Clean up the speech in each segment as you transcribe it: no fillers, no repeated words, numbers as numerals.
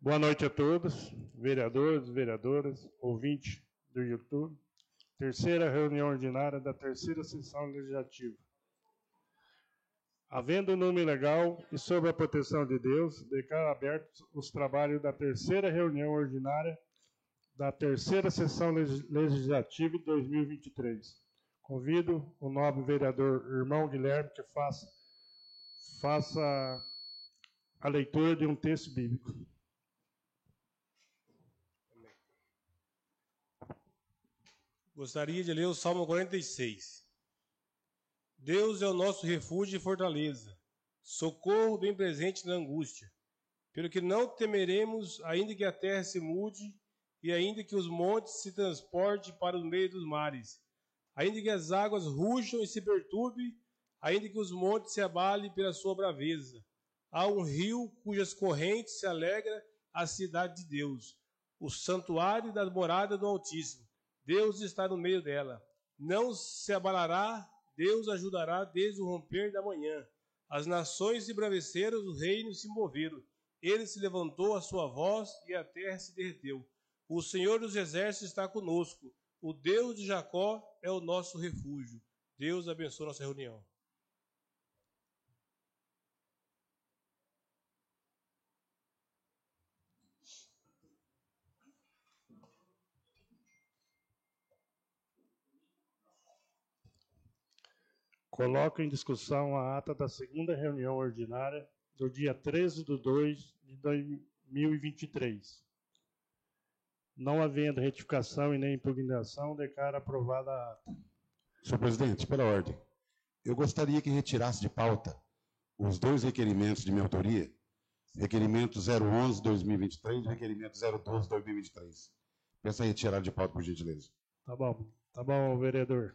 Boa noite a todos, vereadores, vereadoras, ouvintes do YouTube. Terceira reunião ordinária da terceira sessão legislativa. Havendo nome legal e sob a proteção de Deus, declaro abertos os trabalhos da terceira reunião ordinária da terceira sessão legislativa de 2023. Convido o nobre vereador irmão Guilherme que faça a leitura de um texto bíblico. Gostaria de ler o Salmo 46. Deus é o nosso refúgio e fortaleza, socorro bem presente na angústia. Pelo que não temeremos, ainda que a terra se mude, e ainda que os montes se transportem para o meio dos mares, ainda que as águas rujam e se perturbem, ainda que os montes se abalem pela sua braveza. Há um rio cujas correntes se alegra a cidade de Deus, o santuário da morada do Altíssimo. Deus está no meio dela. Não se abalará, Deus ajudará desde o romper da manhã. As nações se embraveceram, os reinos se moveram. Ele se levantou a sua voz e a terra se derreteu. O Senhor dos exércitos está conosco. O Deus de Jacó é o nosso refúgio. Deus abençoe nossa reunião. Coloco em discussão a ata da segunda reunião ordinária do dia 13/2 de 2023. Não havendo retificação e nem impugnação, declaro aprovada a ata. Senhor presidente, pela ordem, eu gostaria que retirasse de pauta os dois requerimentos de minha autoria, requerimento 011/2023 e requerimento 012/2023. Peço a retirada de pauta, por gentileza. Tá bom, vereador.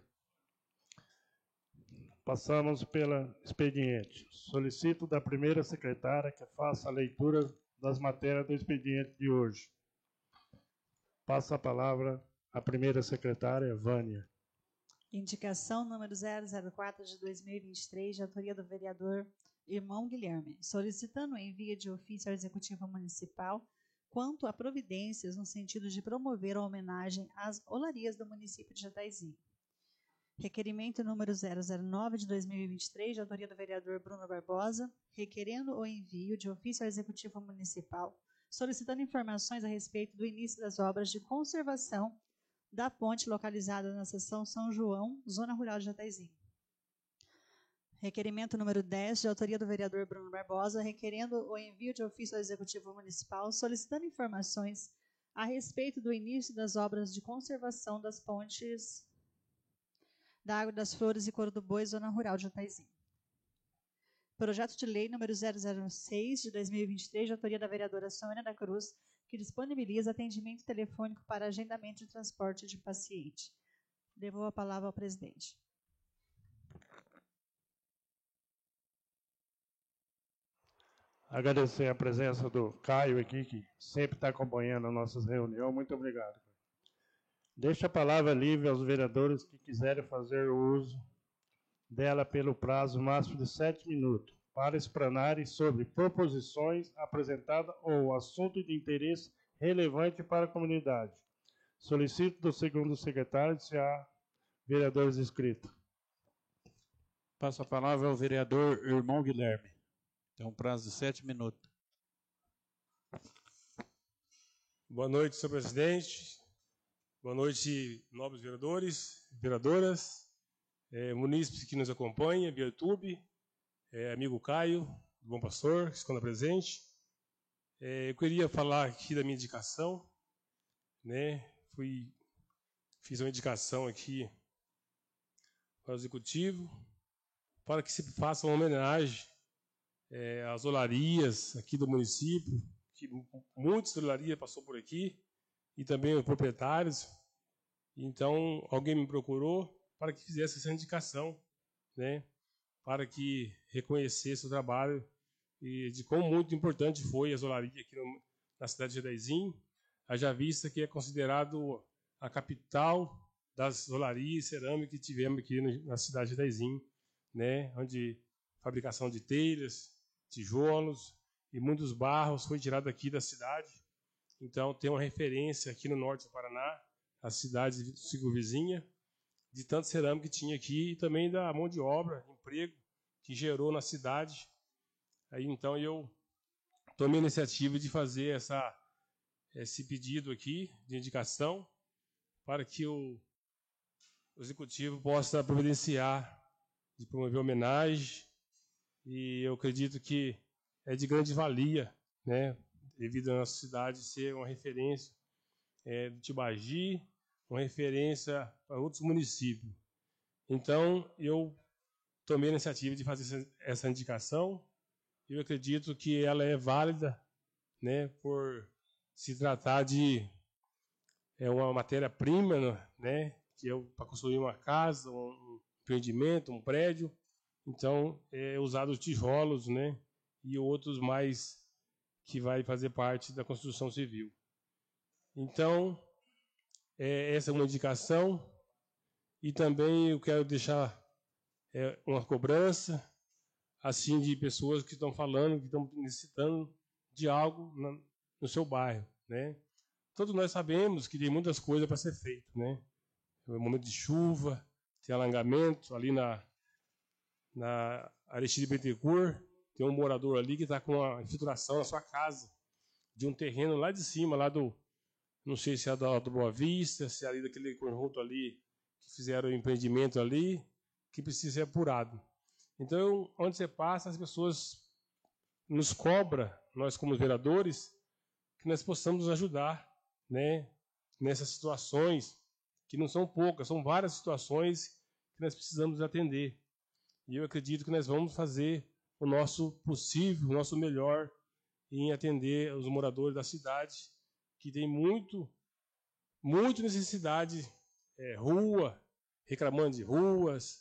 Passamos pelo expediente. Solicito da primeira secretária que faça a leitura das matérias do expediente de hoje. Passa a palavra à primeira secretária, Vânia. Indicação número 004 de 2023, de autoria do vereador irmão Guilherme, solicitando o envio de ofício ao Executivo Municipal quanto a providências no sentido de promover a homenagem às olarias do município de Jataizinho. Requerimento número 009 de 2023, de autoria do vereador Bruno Barbosa, requerendo o envio de ofício ao Executivo Municipal, solicitando informações a respeito do início das obras de conservação da ponte localizada na seção São João, zona rural de Jataizinho. Requerimento número 10, de autoria do vereador Bruno Barbosa, requerendo o envio de ofício ao Executivo Municipal, solicitando informações a respeito do início das obras de conservação das pontes da Água das Flores e Coro do Boi, zona rural de Jataizinho. Projeto de lei número 006 de 2023, de autoria da vereadora Sônia da Cruz, que disponibiliza atendimento telefônico para agendamento de transporte de paciente. Devolvo a palavra ao presidente. Agradecer a presença do Caio aqui, que sempre está acompanhando as nossas reuniões. Muito obrigado. Deixo a palavra livre aos vereadores que quiserem fazer o uso dela pelo prazo máximo de 7 minutos, para explanarem sobre proposições apresentadas ou assunto de interesse relevante para a comunidade. Solicito do segundo secretário se há vereadores inscritos. Passo a palavra ao vereador irmão Guilherme. Tem um prazo de 7 minutos. Boa noite, senhor presidente. Boa noite, nobres vereadores, vereadoras, munícipes que nos acompanham via YouTube, amigo Caio, do Bom Pastor, que está presente. Eu queria falar aqui da minha indicação, né? Fiz uma indicação aqui para o Executivo, para que se faça uma homenagem às olarias aqui do município, que muitas olarias passou por aqui, e também os proprietários. Então, alguém me procurou para que fizesse essa indicação, né, para que reconhecesse o trabalho e de quão muito importante foi a olaria aqui na cidade de Jataizinho, haja vista que é considerado a capital das olarias e cerâmica que tivemos aqui na cidade de Jataizinho, né, onde fabricação de telhas, tijolos e muitos barros foi tirado aqui da cidade. Então, tem uma referência aqui no norte do Paraná, a cidade circunvizinha, de tanta cerâmica que tinha aqui e também da mão de obra, emprego, que gerou na cidade. Aí, então, eu tomei a iniciativa de fazer esse pedido aqui de indicação para que o Executivo possa providenciar, de promover homenagem, e eu acredito que é de grande valia, né, devido a nossa cidade ser uma referência do Tibagi, uma referência para outros municípios. Então, eu tomei a iniciativa de fazer essa indicação, e eu acredito que ela é válida, né, por se tratar de uma matéria-prima, né, que é para construir uma casa, um empreendimento, um prédio. Então, é usado tijolos, né, e outros mais que vai fazer parte da construção civil. Então, essa é uma indicação. E também eu quero deixar uma cobrança, assim, de pessoas que estão falando, que estão necessitando de algo no seu bairro, né? Todos nós sabemos que tem muitas coisas para ser feito, né? É momento de chuva, tem alagamento ali na Aristide Bittencourt, tem um morador ali que está com uma infiltração na sua casa, de um terreno lá de cima, lá do, não sei se é do Boa Vista, se é ali daquele conjunto ali, que fizeram o empreendimento ali, que precisa ser apurado. Então, onde você passa, as pessoas nos cobram, nós como vereadores, que nós possamos ajudar, né, nessas situações, que não são poucas, são várias situações que nós precisamos atender. E eu acredito que nós vamos fazer o nosso possível, o nosso melhor em atender os moradores da cidade, que tem muito necessidade, rua, reclamando de ruas,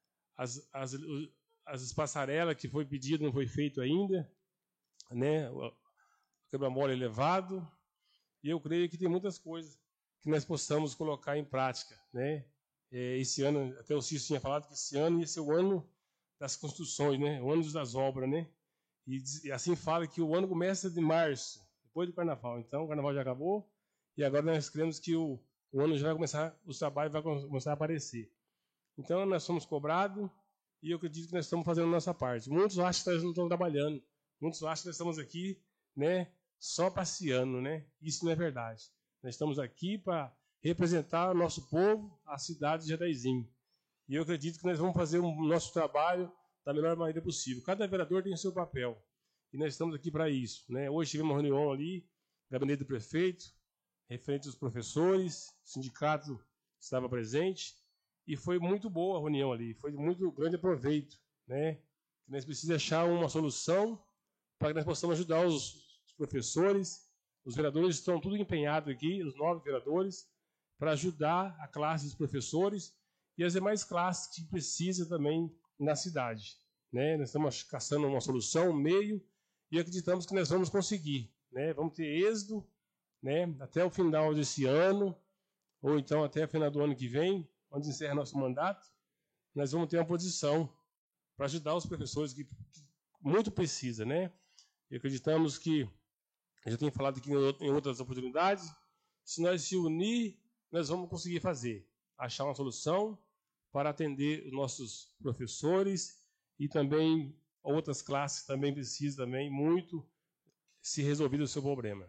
as passarelas que foi pedido não foi feito ainda, né, o quebra-mola elevado, e eu creio que tem muitas coisas que nós possamos colocar em prática, né? Esse ano, até o Cício tinha falado que esse ano ia ser o ano das construções, né? O ano das obras, né? E assim fala que o ano começa de março, depois do Carnaval. Então, o Carnaval já acabou e agora nós queremos que o ano já vai começar, o trabalho vai começar a aparecer. Então, nós somos cobrados e eu acredito que nós estamos fazendo a nossa parte. Muitos acham que nós não estamos trabalhando, muitos acham que nós estamos aqui, né, só passeando, né? Isso não é verdade. Nós estamos aqui para representar o nosso povo, a cidade de Jataizinho. E eu acredito que nós vamos fazer o nosso trabalho da melhor maneira possível. Cada vereador tem o seu papel. E nós estamos aqui para isso, né? Hoje tivemos uma reunião ali, gabinete do prefeito, referente aos professores, o sindicato estava presente, e foi muito boa a reunião ali, foi de muito grande proveito, né? Nós precisamos achar uma solução para que nós possamos ajudar os professores. Os vereadores estão tudo empenhados aqui, os 9 vereadores, para ajudar a classe dos professores e as demais classes que precisam também na cidade, né? Nós estamos caçando uma solução, um meio, e acreditamos que nós vamos conseguir, né? Vamos ter êxito, né, até o final desse ano, ou então até o final do ano que vem, onde encerra nosso mandato, nós vamos ter uma posição para ajudar os professores que muito precisa, né? E acreditamos que, eu já tenho falado aqui em outras oportunidades, se nós se unir, nós vamos conseguir fazer, achar uma solução para atender os nossos professores e também outras classes que também precisam também muito se resolver o seu problema.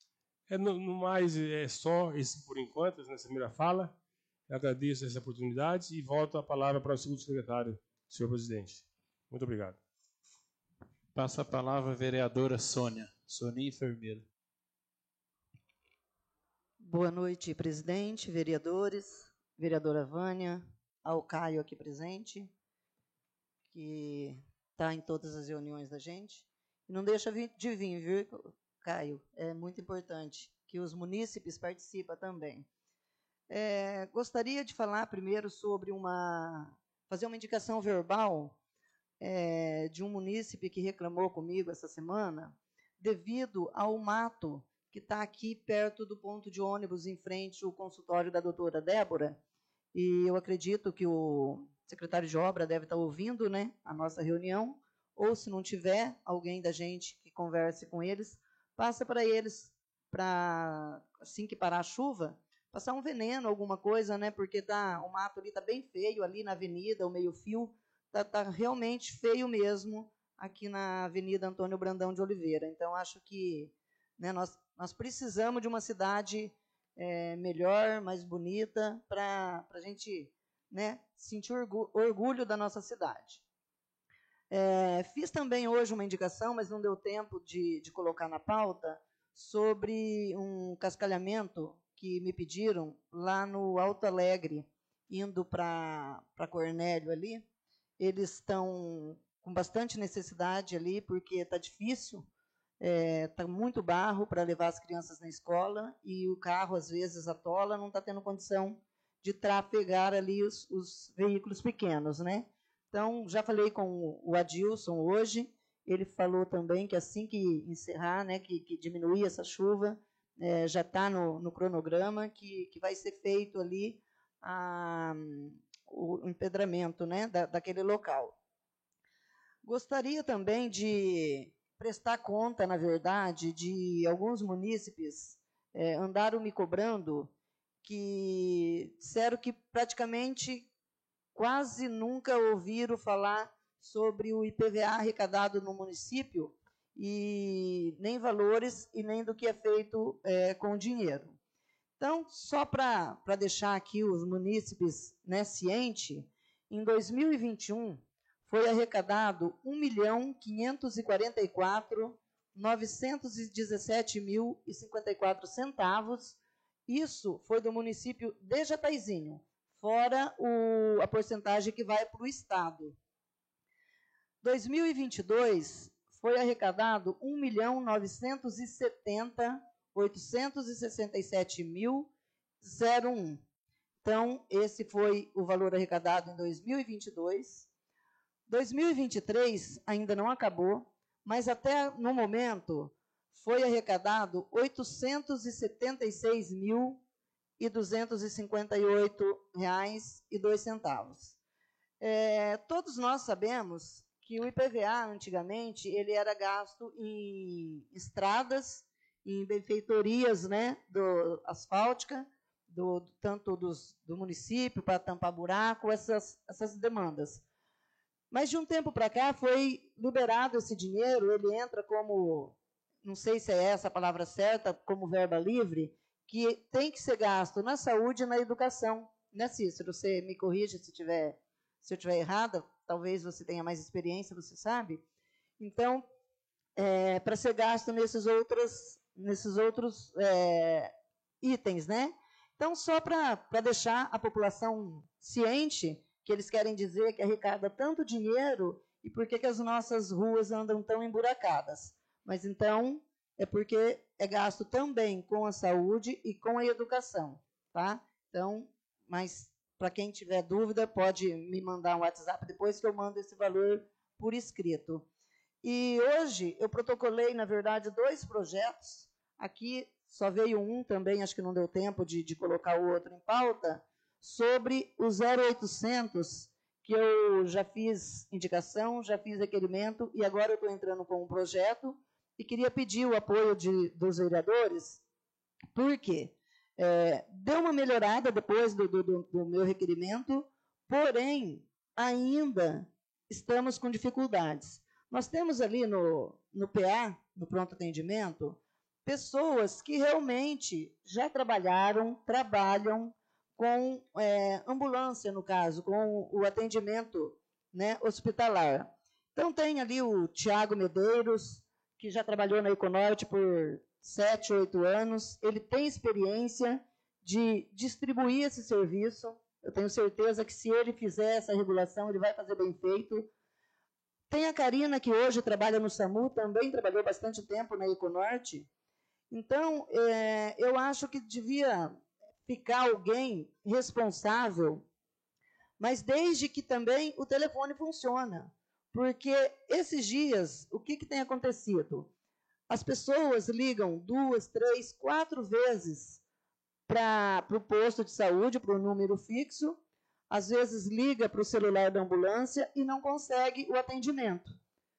No mais, é só esse por enquanto, nessa primeira fala. Eu agradeço essa oportunidade e volto a palavra para o segundo secretário, senhor presidente. Muito obrigado. Passa a palavra a vereadora Sônia Enfermeira. Boa noite, presidente, vereadores, vereadora Vânia, ao Caio aqui presente, que está em todas as reuniões da gente. E não deixa de vir, viu, Caio? É muito importante que os munícipes participem também. Gostaria de falar primeiro sobre fazer uma indicação verbal de um munícipe que reclamou comigo essa semana, devido ao mato que está aqui perto do ponto de ônibus, em frente ao consultório da doutora Débora, e eu acredito que o secretário de obra deve estar ouvindo, né, a nossa reunião, ou se não tiver, alguém da gente que converse com eles, passa para eles, assim que parar a chuva, passar um veneno, alguma coisa, né? Porque o mato ali está bem feio, ali na avenida, o meio-fio, está realmente feio mesmo, aqui na Avenida Antônio Brandão de Oliveira. Então, acho que, né, nós precisamos de uma cidade melhor, mais bonita, para a gente, né, sentir orgulho da nossa cidade. Fiz também hoje uma indicação, mas não deu tempo de colocar na pauta, sobre um cascalhamento que me pediram lá no Alto Alegre, indo para Cornélio ali. Eles estão com bastante necessidade ali, porque está difícil, está muito barro para levar as crianças na escola, e o carro, às vezes, atola, não está tendo condição de trafegar ali os veículos pequenos, né? Então, já falei com o Adilson hoje, ele falou também que assim que encerrar, né, que diminuir essa chuva, já está no cronograma, que vai ser feito ali o empedramento, né, daquele local. Gostaria também de prestar conta, na verdade, de alguns munícipes andaram me cobrando, que disseram que praticamente quase nunca ouviram falar sobre o IPVA arrecadado no município, e nem valores e nem do que é feito com o dinheiro. Então, só para deixar aqui os munícipes, né, cientes, em 2021 foi arrecadado R$ 1.544.917,54. Isso foi do município de Jataizinho, fora a porcentagem que vai para o Estado. 2022 foi arrecadado R$ 1.970.867,01. Então, esse foi o valor arrecadado em 2022. 2023 ainda não acabou, mas até no momento foi arrecadado R$ 856.258,02. Todos nós sabemos que o IPVA, antigamente, ele era gasto em estradas, em benfeitorias, né, asfáltica, tanto do município, para tampar buraco, essas demandas. Mas, de um tempo para cá, foi liberado esse dinheiro, ele entra como, não sei se é essa a palavra certa, como verba livre, que tem que ser gasto na saúde e na educação. Né, Cícero? Você me corrige se eu estiver errada, talvez você tenha mais experiência, você sabe. Então, para ser gasto nesses outros itens, né? Então, só para deixar a população ciente que eles querem dizer que arrecada tanto dinheiro e por que as nossas ruas andam tão emburacadas. Mas, então, é porque é gasto também com a saúde e com a educação, tá? Então, mas para quem tiver dúvida, pode me mandar um WhatsApp depois que eu mando esse valor por escrito. E hoje eu protocolei, na verdade, 2 projetos. Aqui só veio um também, acho que não deu tempo de colocar o outro em pauta, sobre o 0800, que eu já fiz indicação, já fiz requerimento, e agora eu estou entrando com um projeto, e queria pedir o apoio dos vereadores, porque deu uma melhorada depois do meu requerimento, porém, ainda estamos com dificuldades. Nós temos ali no PA, no pronto atendimento, pessoas que realmente já trabalham com ambulância, no caso, com o atendimento, né, hospitalar. Então, tem ali o Tiago Medeiros, que já trabalhou na Econorte por 7, 8 anos. Ele tem experiência de distribuir esse serviço. Eu tenho certeza que, se ele fizer essa regulação, ele vai fazer bem feito. Tem a Karina, que hoje trabalha no SAMU, também trabalhou bastante tempo na Econorte. Então, eu acho que devia ficar alguém responsável, mas desde que também o telefone funcione. Porque esses dias, o que tem acontecido? As pessoas ligam 2, 3, 4 vezes para o posto de saúde, para o número fixo, às vezes liga para o celular da ambulância e não consegue o atendimento.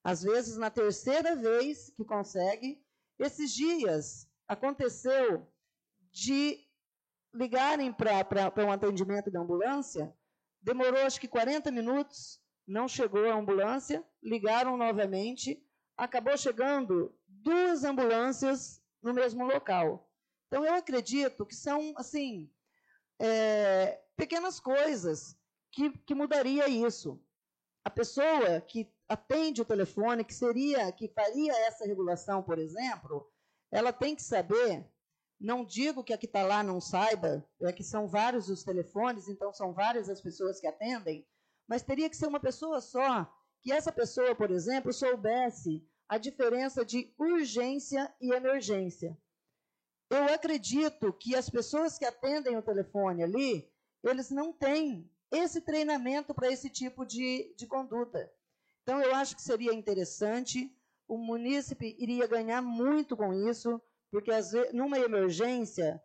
Às vezes, na terceira vez que consegue. Esses dias, aconteceu de ligarem para um atendimento da ambulância, demorou acho que 40 minutos, não chegou a ambulância, ligaram novamente, acabou chegando 2 ambulâncias no mesmo local. Então, eu acredito que são, assim, pequenas coisas que mudaria isso. A pessoa que atende o telefone, que faria essa regulação, por exemplo, ela tem que saber, não digo que a que está lá não saiba, é que são vários os telefones, então são várias as pessoas que atendem, mas teria que ser uma pessoa só, que essa pessoa, por exemplo, soubesse a diferença de urgência e emergência. Eu acredito que as pessoas que atendem o telefone ali, eles não têm esse treinamento para esse tipo de conduta. Então, eu acho que seria interessante, o munícipe iria ganhar muito com isso, porque às vezes, numa emergência,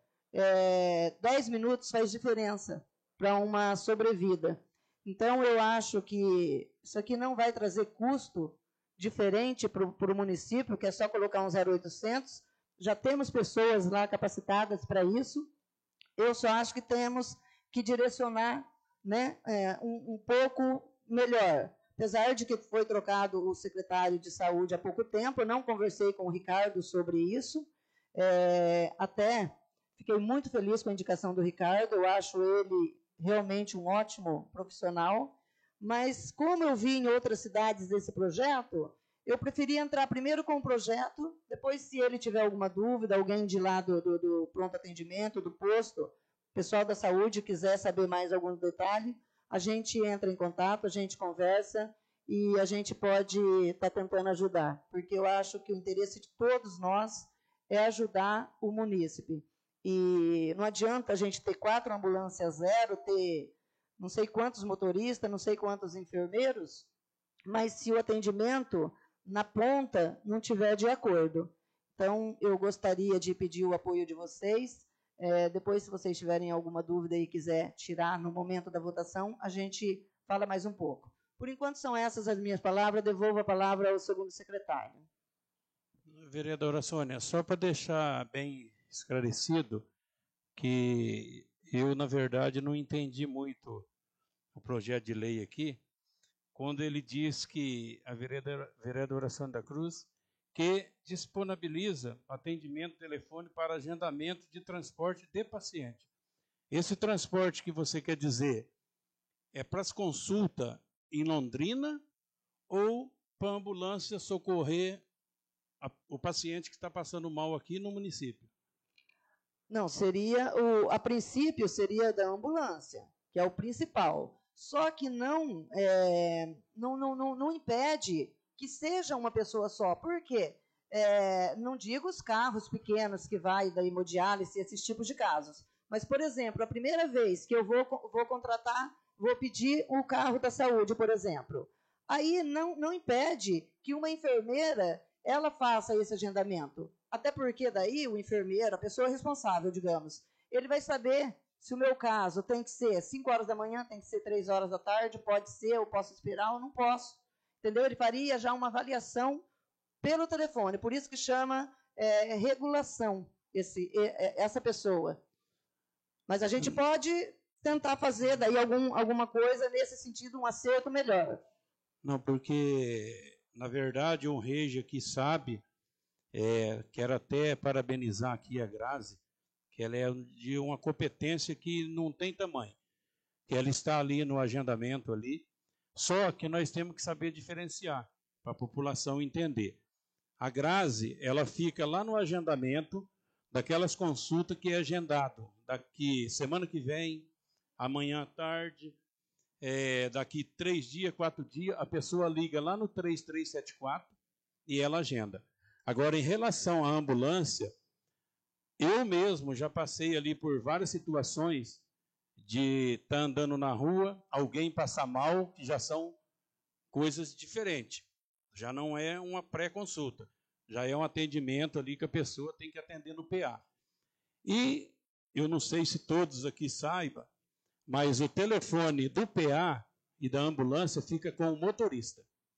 10 minutos faz diferença para uma sobrevida. Então, eu acho que isso aqui não vai trazer custo diferente para o município, que é só colocar um 0800. Já temos pessoas lá capacitadas para isso. Eu só acho que temos que direcionar, né, um pouco melhor. Apesar de que foi trocado o secretário de saúde há pouco tempo, eu não conversei com o Ricardo sobre isso. Até fiquei muito feliz com a indicação do Ricardo, eu acho ele realmente um ótimo profissional, mas como eu vi em outras cidades desse projeto, eu preferi entrar primeiro com o projeto, depois, se ele tiver alguma dúvida, alguém de lá do pronto atendimento, do posto, pessoal da saúde quiser saber mais algum detalhe, a gente entra em contato, a gente conversa e a gente pode estar tentando ajudar, porque eu acho que o interesse de todos nós é ajudar o munícipe. E não adianta a gente ter 4 ambulâncias zero, ter não sei quantos motoristas, não sei quantos enfermeiros, mas se o atendimento na ponta não tiver de acordo. Então, eu gostaria de pedir o apoio de vocês. Depois, se vocês tiverem alguma dúvida e quiser tirar no momento da votação, a gente fala mais um pouco. Por enquanto, são essas as minhas palavras. Devolvo a palavra ao segundo secretário. Vereadora Sônia, só para deixar bem esclarecido que eu, na verdade, não entendi muito o projeto de lei aqui, quando ele diz que a vereadora Sandra Cruz que disponibiliza atendimento telefônico para agendamento de transporte de paciente. Esse transporte que você quer dizer é para as consultas em Londrina ou para a ambulância socorrer o paciente que está passando mal aqui no município? Não, a princípio seria da ambulância, que é o principal. Só que não impede que seja uma pessoa só. Por quê? Não digo os carros pequenos que vai da hemodiálise, esses tipos de casos. Mas, por exemplo, a primeira vez que eu vou contratar, vou pedir o carro da saúde, por exemplo. Aí não impede que uma enfermeira ela faça esse agendamento. Até porque daí o enfermeiro, a pessoa responsável, digamos, ele vai saber se o meu caso tem que ser 5 horas da manhã, tem que ser 3 horas da tarde, pode ser, eu posso esperar ou não posso. Entendeu? Ele faria já uma avaliação pelo telefone, por isso que chama regulação essa pessoa. Mas a gente pode tentar fazer daí alguma coisa nesse sentido, um acerto melhor. Não, porque, na verdade, um rege aqui sabe, quero até parabenizar aqui a Grazi, que ela é de uma competência que não tem tamanho, que ela está ali no agendamento ali, só que nós temos que saber diferenciar, para a população entender. A Grazi, ela fica lá no agendamento daquelas consultas que é agendado, daqui semana que vem, amanhã à tarde, daqui 3 dias, 4 dias, a pessoa liga lá no 3374 e ela agenda. Agora, em relação à ambulância, eu mesmo já passei ali por várias situações de estar andando na rua, alguém passar mal, que já são coisas diferentes. Já não é uma pré-consulta, já é um atendimento ali que a pessoa tem que atender no PA. E eu não sei se todos aqui saibam, mas o telefone do PA e da ambulância fica com o motorista.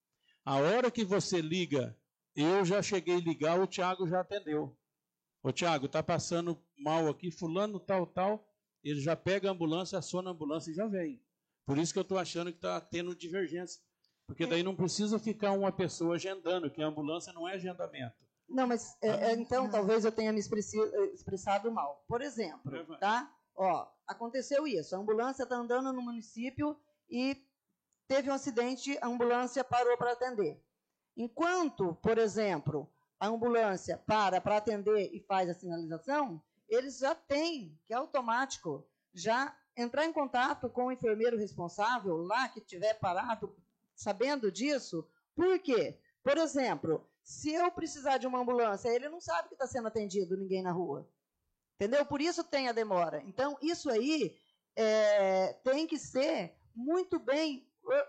A hora que você liga, eu já cheguei a ligar, o Tiago já atendeu. Ô, Tiago, está passando mal aqui, fulano, tal. Ele já pega a ambulância, aciona a ambulância e já vem. Por isso que eu estou achando que está tendo divergência. Porque daí não precisa ficar uma pessoa agendando, que a ambulância não é agendamento. Não, mas então talvez eu tenha me expressado mal. Por exemplo, tá? Ó, aconteceu isso. A ambulância está andando no município e teve um acidente, a ambulância parou para atender. Enquanto, por exemplo, a ambulância para atender e faz a sinalização, eles já têm, que é automático, já entrar em contato com o enfermeiro responsável lá que estiver parado, sabendo disso. Por quê? Por exemplo, se eu precisar de uma ambulância, ele não sabe que está sendo atendido ninguém na rua. Entendeu? Por isso tem a demora. Então, isso aí tem que ser muito bem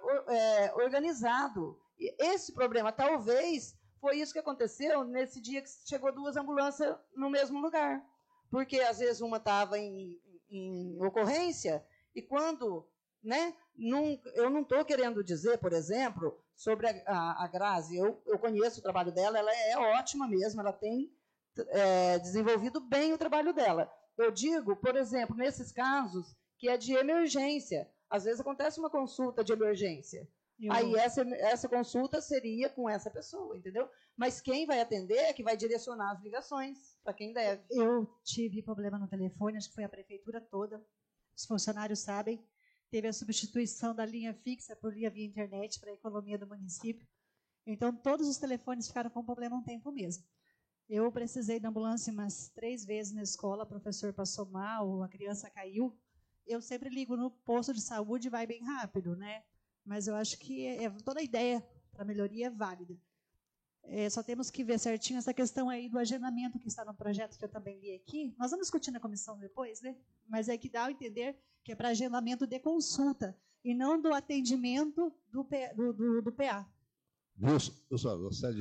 organizado. E esse problema, talvez, foi isso que aconteceu nesse dia que chegou 2 ambulâncias no mesmo lugar. Porque, às vezes, uma estava em ocorrência e quando... Né, eu não estou querendo dizer, por exemplo, sobre a Grazi. Eu conheço o trabalho dela, ela é ótima mesmo, ela tem desenvolvido bem o trabalho dela. Eu digo, por exemplo, nesses casos que é de emergência. Às vezes acontece uma consulta de emergência. Aí essa consulta seria com essa pessoa, entendeu? Mas quem vai atender é que vai direcionar as ligações para quem deve. Eu tive problema no telefone, acho que foi a prefeitura toda. Os funcionários sabem. Teve a substituição da linha fixa por linha via internet para a economia do município. Então, todos os telefones ficaram com problema um tempo mesmo. Eu precisei da ambulância umas 3 vezes na escola, o professor passou mal, a criança caiu. Eu sempre ligo no posto de saúde e vai bem rápido, né? Mas eu acho que toda a ideia para melhoria é válida. Só temos que ver certinho essa questão aí do agendamento que está no projeto, que eu também li aqui. Nós vamos discutir na comissão depois, né? Mas é que dá a entender que é para agendamento de consulta e não do atendimento do PA. Viu, pessoal,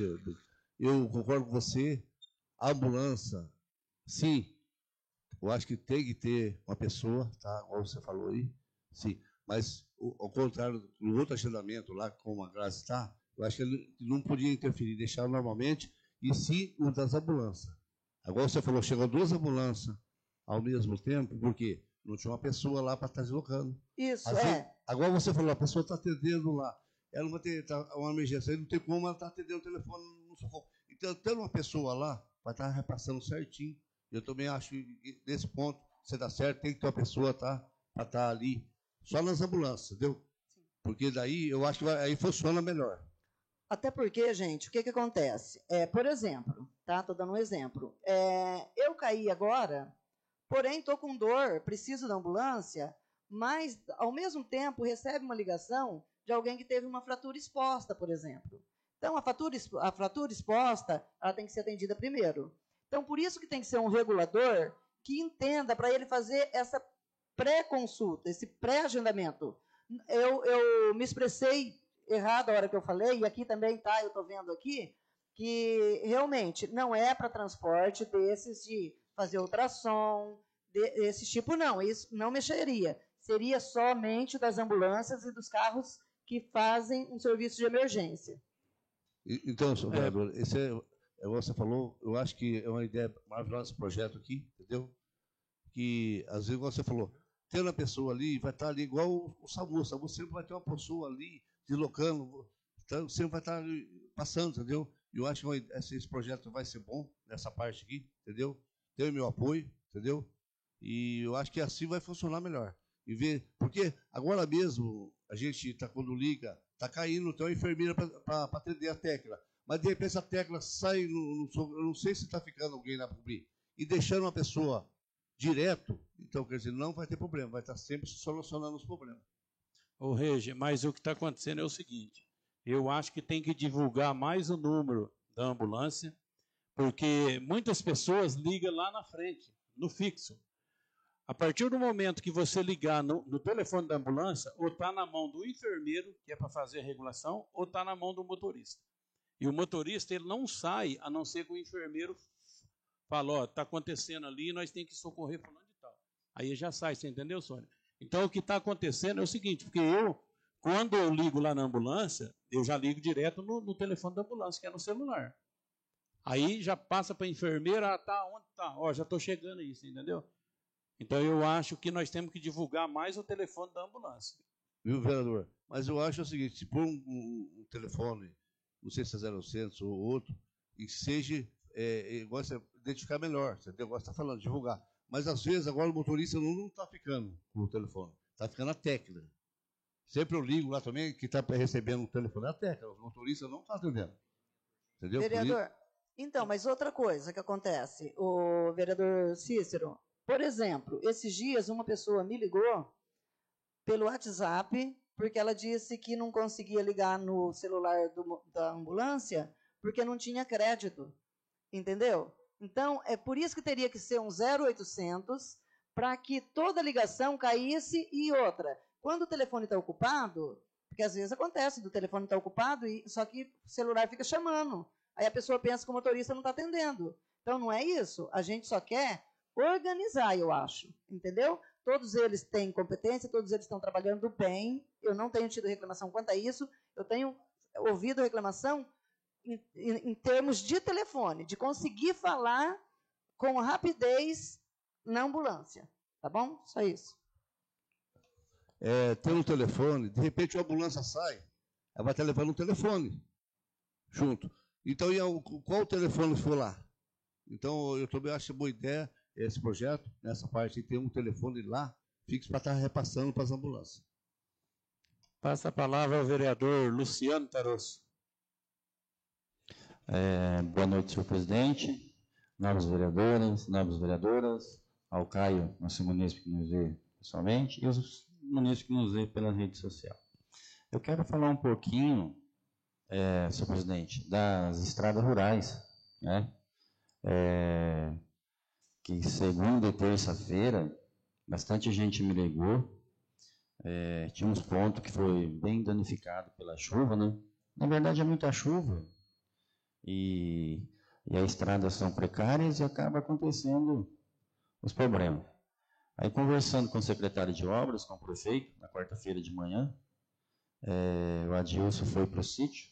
eu concordo com você. A ambulância, sim, eu acho que tem que ter uma pessoa, tá? Como você falou aí, sim. Mas, ao contrário, no outro agendamento lá, como a Grazi está, eu acho que ele não podia interferir, deixar normalmente, e sim o das ambulâncias. Agora você falou, chegou 2 ambulâncias ao mesmo tempo, por quê? Não tinha uma pessoa lá para estar deslocando. Isso, Agora você falou, a pessoa está atendendo lá, ela vai ter uma emergência, aí não tem como ela estar atendendo o telefone no socorro. Então, tendo uma pessoa lá, vai estar repassando certinho. Eu também acho que, nesse ponto, você dá certo, tem que ter uma pessoa para estar ali, só nas ambulâncias, entendeu? Porque daí, eu acho que aí funciona melhor. Até porque, gente, o que acontece? Por exemplo, tá? Estou dando um exemplo. Eu caí agora, porém estou com dor, preciso da ambulância, mas, ao mesmo tempo, recebe uma ligação de alguém que teve uma fratura exposta, por exemplo. Então, a fratura exposta, ela tem que ser atendida primeiro. Então, por isso que tem que ser um regulador que entenda para ele fazer essa pré-consulta, esse pré-agendamento. Eu me expressei errado a hora que eu falei, e aqui também está, eu estou vendo aqui, que realmente não é para transporte desses de fazer ultrassom, desse tipo não, isso não mexeria. Seria somente das ambulâncias e dos carros que fazem um serviço de emergência. Então, senhor vereador, você falou, eu acho que é uma ideia maravilhosa esse projeto aqui, entendeu? Que, às vezes, você falou, tendo a pessoa ali, vai estar ali igual o SAMU. O SAMU sempre vai ter uma pessoa ali, deslocando, então, sempre vai estar passando, entendeu? E eu acho que esse projeto vai ser bom, nessa parte aqui, entendeu? Tem o meu apoio, entendeu? E eu acho que assim vai funcionar melhor. Porque agora mesmo, a gente, quando liga, está caindo, tem uma enfermeira para atender a tecla. Mas, de repente, a tecla sai, eu não sei se está ficando alguém lá para cobrir, e deixando uma pessoa direto, então, quer dizer, não vai ter problema, vai estar sempre solucionando os problemas. Ô, Regi, mas o que está acontecendo é o seguinte, eu acho que tem que divulgar mais o número da ambulância, porque muitas pessoas ligam lá na frente, no fixo. A partir do momento que você ligar no telefone da ambulância, ou está na mão do enfermeiro, que é para fazer a regulação, ou está na mão do motorista. E o motorista ele não sai, a não ser que o enfermeiro fale, ó, está acontecendo ali, nós temos que socorrer fulano de tal. Aí já sai, você entendeu, Sônia? Então, o que está acontecendo é o seguinte, porque quando eu ligo lá na ambulância, eu já ligo direto no telefone da ambulância, que é no celular. Aí já passa para a enfermeira, tá, onde tá? Ó, já estou chegando aí, entendeu? Então eu acho que nós temos que divulgar mais o telefone da ambulância. Viu, vereador? Mas eu acho o seguinte, se for um telefone, não sei se é 0800 ou outro, e seja, gosta de identificar melhor, entendeu? Gosta de falando, divulgar. Mas às vezes agora o motorista não está ficando com o telefone, está ficando a tecla. Sempre eu ligo lá também, que está recebendo o telefone, a tecla, os motoristas não estão atendendo. Entendeu? Vereador, então, mas outra coisa que acontece, o vereador Cícero, por exemplo, esses dias uma pessoa me ligou pelo WhatsApp, porque ela disse que não conseguia ligar no celular da ambulância, porque não tinha crédito, entendeu? Então, é por isso que teria que ser um 0800, para que toda ligação caísse, e outra, quando o telefone está ocupado, porque às vezes acontece do telefone estar ocupado, só que o celular fica chamando, aí a pessoa pensa que o motorista não está atendendo. Então, não é isso, a gente só quer organizar, eu acho, entendeu? Todos eles têm competência, todos eles estão trabalhando bem, eu não tenho tido reclamação quanto a isso, eu tenho ouvido reclamação em termos de telefone, de conseguir falar com rapidez na ambulância, tá bom? Só isso. Tem um telefone, de repente a ambulância sai, ela vai estar levando um telefone junto. Então, qual o telefone for lá? Então, eu também acho boa ideia esse projeto, nessa parte, tem um telefone lá, fixo para estar repassando para as ambulâncias. Passa a palavra ao vereador Luciano Tarosso. Boa noite, senhor presidente, novos vereadores, novas vereadoras, ao Caio, nosso munícipe que nos vê pessoalmente, e os munícipes que nos vê pela rede social. Eu quero falar um pouquinho, senhor presidente, das estradas rurais, né? Que segunda e terça-feira, bastante gente me ligou, tinha uns pontos que foi bem danificado pela chuva, né? Na verdade é muita chuva, e as estradas são precárias e acaba acontecendo os problemas. Aí conversando com o secretário de obras, com o prefeito, na quarta-feira de manhã, o Adilson foi para o sítio,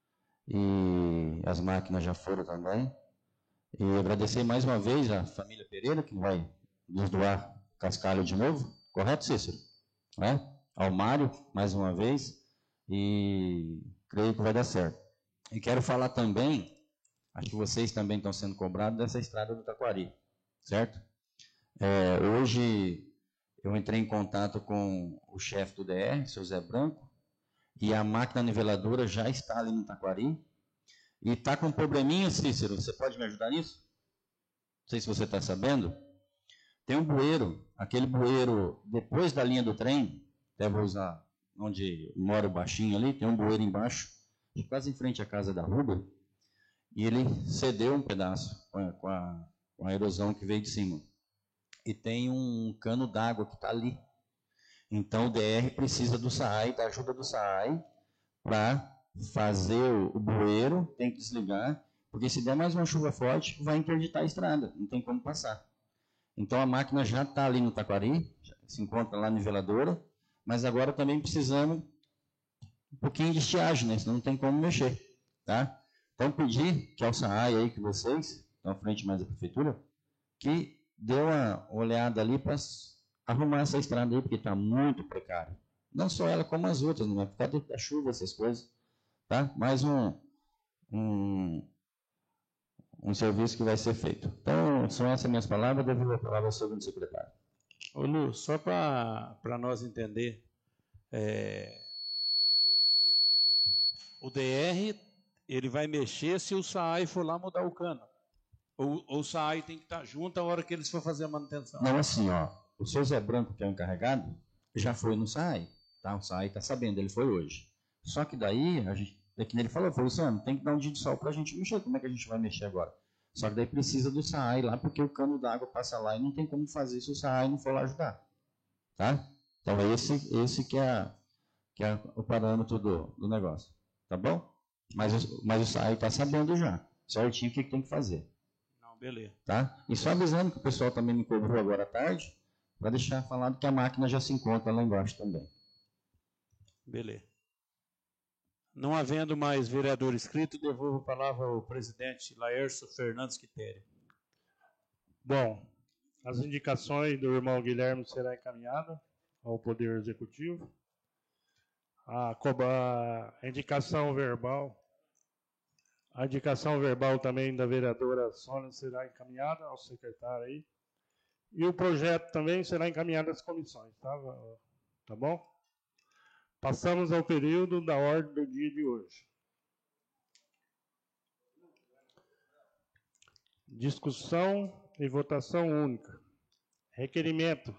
e as máquinas já foram também. E agradecer mais uma vez a família Pereira, que vai nos doar cascalho de novo, correto, Cícero? Ao Mário, mais uma vez, e creio que vai dar certo. E quero falar também, acho que vocês também estão sendo cobrados dessa estrada do Taquari, certo? Hoje eu entrei em contato com o chefe do DR, seu Zé Branco, e a máquina niveladora já está ali no Taquari, e está com um probleminha, Cícero, você pode me ajudar nisso? Não sei se você está sabendo. Tem um bueiro, aquele bueiro depois da linha do trem, até vou usar onde mora o baixinho ali, tem um bueiro embaixo, quase em frente à casa da Ruba, e ele cedeu um pedaço com a erosão que veio de cima. E tem um cano d'água que está ali. Então o DR precisa do SAAI, da ajuda do SAAI, para fazer o bueiro, tem que desligar, porque se der mais uma chuva forte, vai interditar a estrada, não tem como passar. Então a máquina já está ali no Taquari, se encontra lá na niveladora, mas agora também precisamos um pouquinho de estiagem, né? Senão não tem como mexer, tá? Então pedir que ao SAAI aí, que vocês, estão à frente mais da prefeitura, que dê uma olhada ali para arrumar essa estrada aí, porque está muito precária. Não só ela, como as outras, não é? Por causa da chuva, essas coisas. Tá? Mais um serviço que vai ser feito. Então, são essas minhas palavras, devido a palavra ao segundo secretário. Ô Lu, só para nós entender, o DR ele vai mexer se o SAAI for lá mudar o cano. Ou o SAAI tem que estar junto a hora que eles for fazer a manutenção. Não, assim, o seu Zé Branco, que é o encarregado, já foi no SAAI. Tá? O SAAI está sabendo, ele foi hoje. Só que daí, que ele falou, Luciano, tem que dar um dia de sol para a gente mexer, como é que a gente vai mexer agora? Só que daí precisa do SAAI lá, porque o cano d'água passa lá e não tem como fazer se o SAAI não for lá ajudar. Tá? Então é esse que é o parâmetro do negócio. Tá bom? Mas o SAAI está sabendo já, certinho o que tem que fazer. Não, beleza. Tá? E só avisando que o pessoal também me cobrou agora à tarde, para deixar falado que a máquina já se encontra lá embaixo também. Beleza. Não havendo mais vereador inscrito, devolvo a palavra ao presidente Laércio Fernandes Quitério. Bom, as indicações do irmão Guilherme serão encaminhadas ao Poder Executivo. A indicação verbal também da vereadora Sônia será encaminhada ao secretário aí. E o projeto também será encaminhado às comissões, tá bom? Passamos ao período da ordem do dia de hoje. Discussão e votação única. Requerimento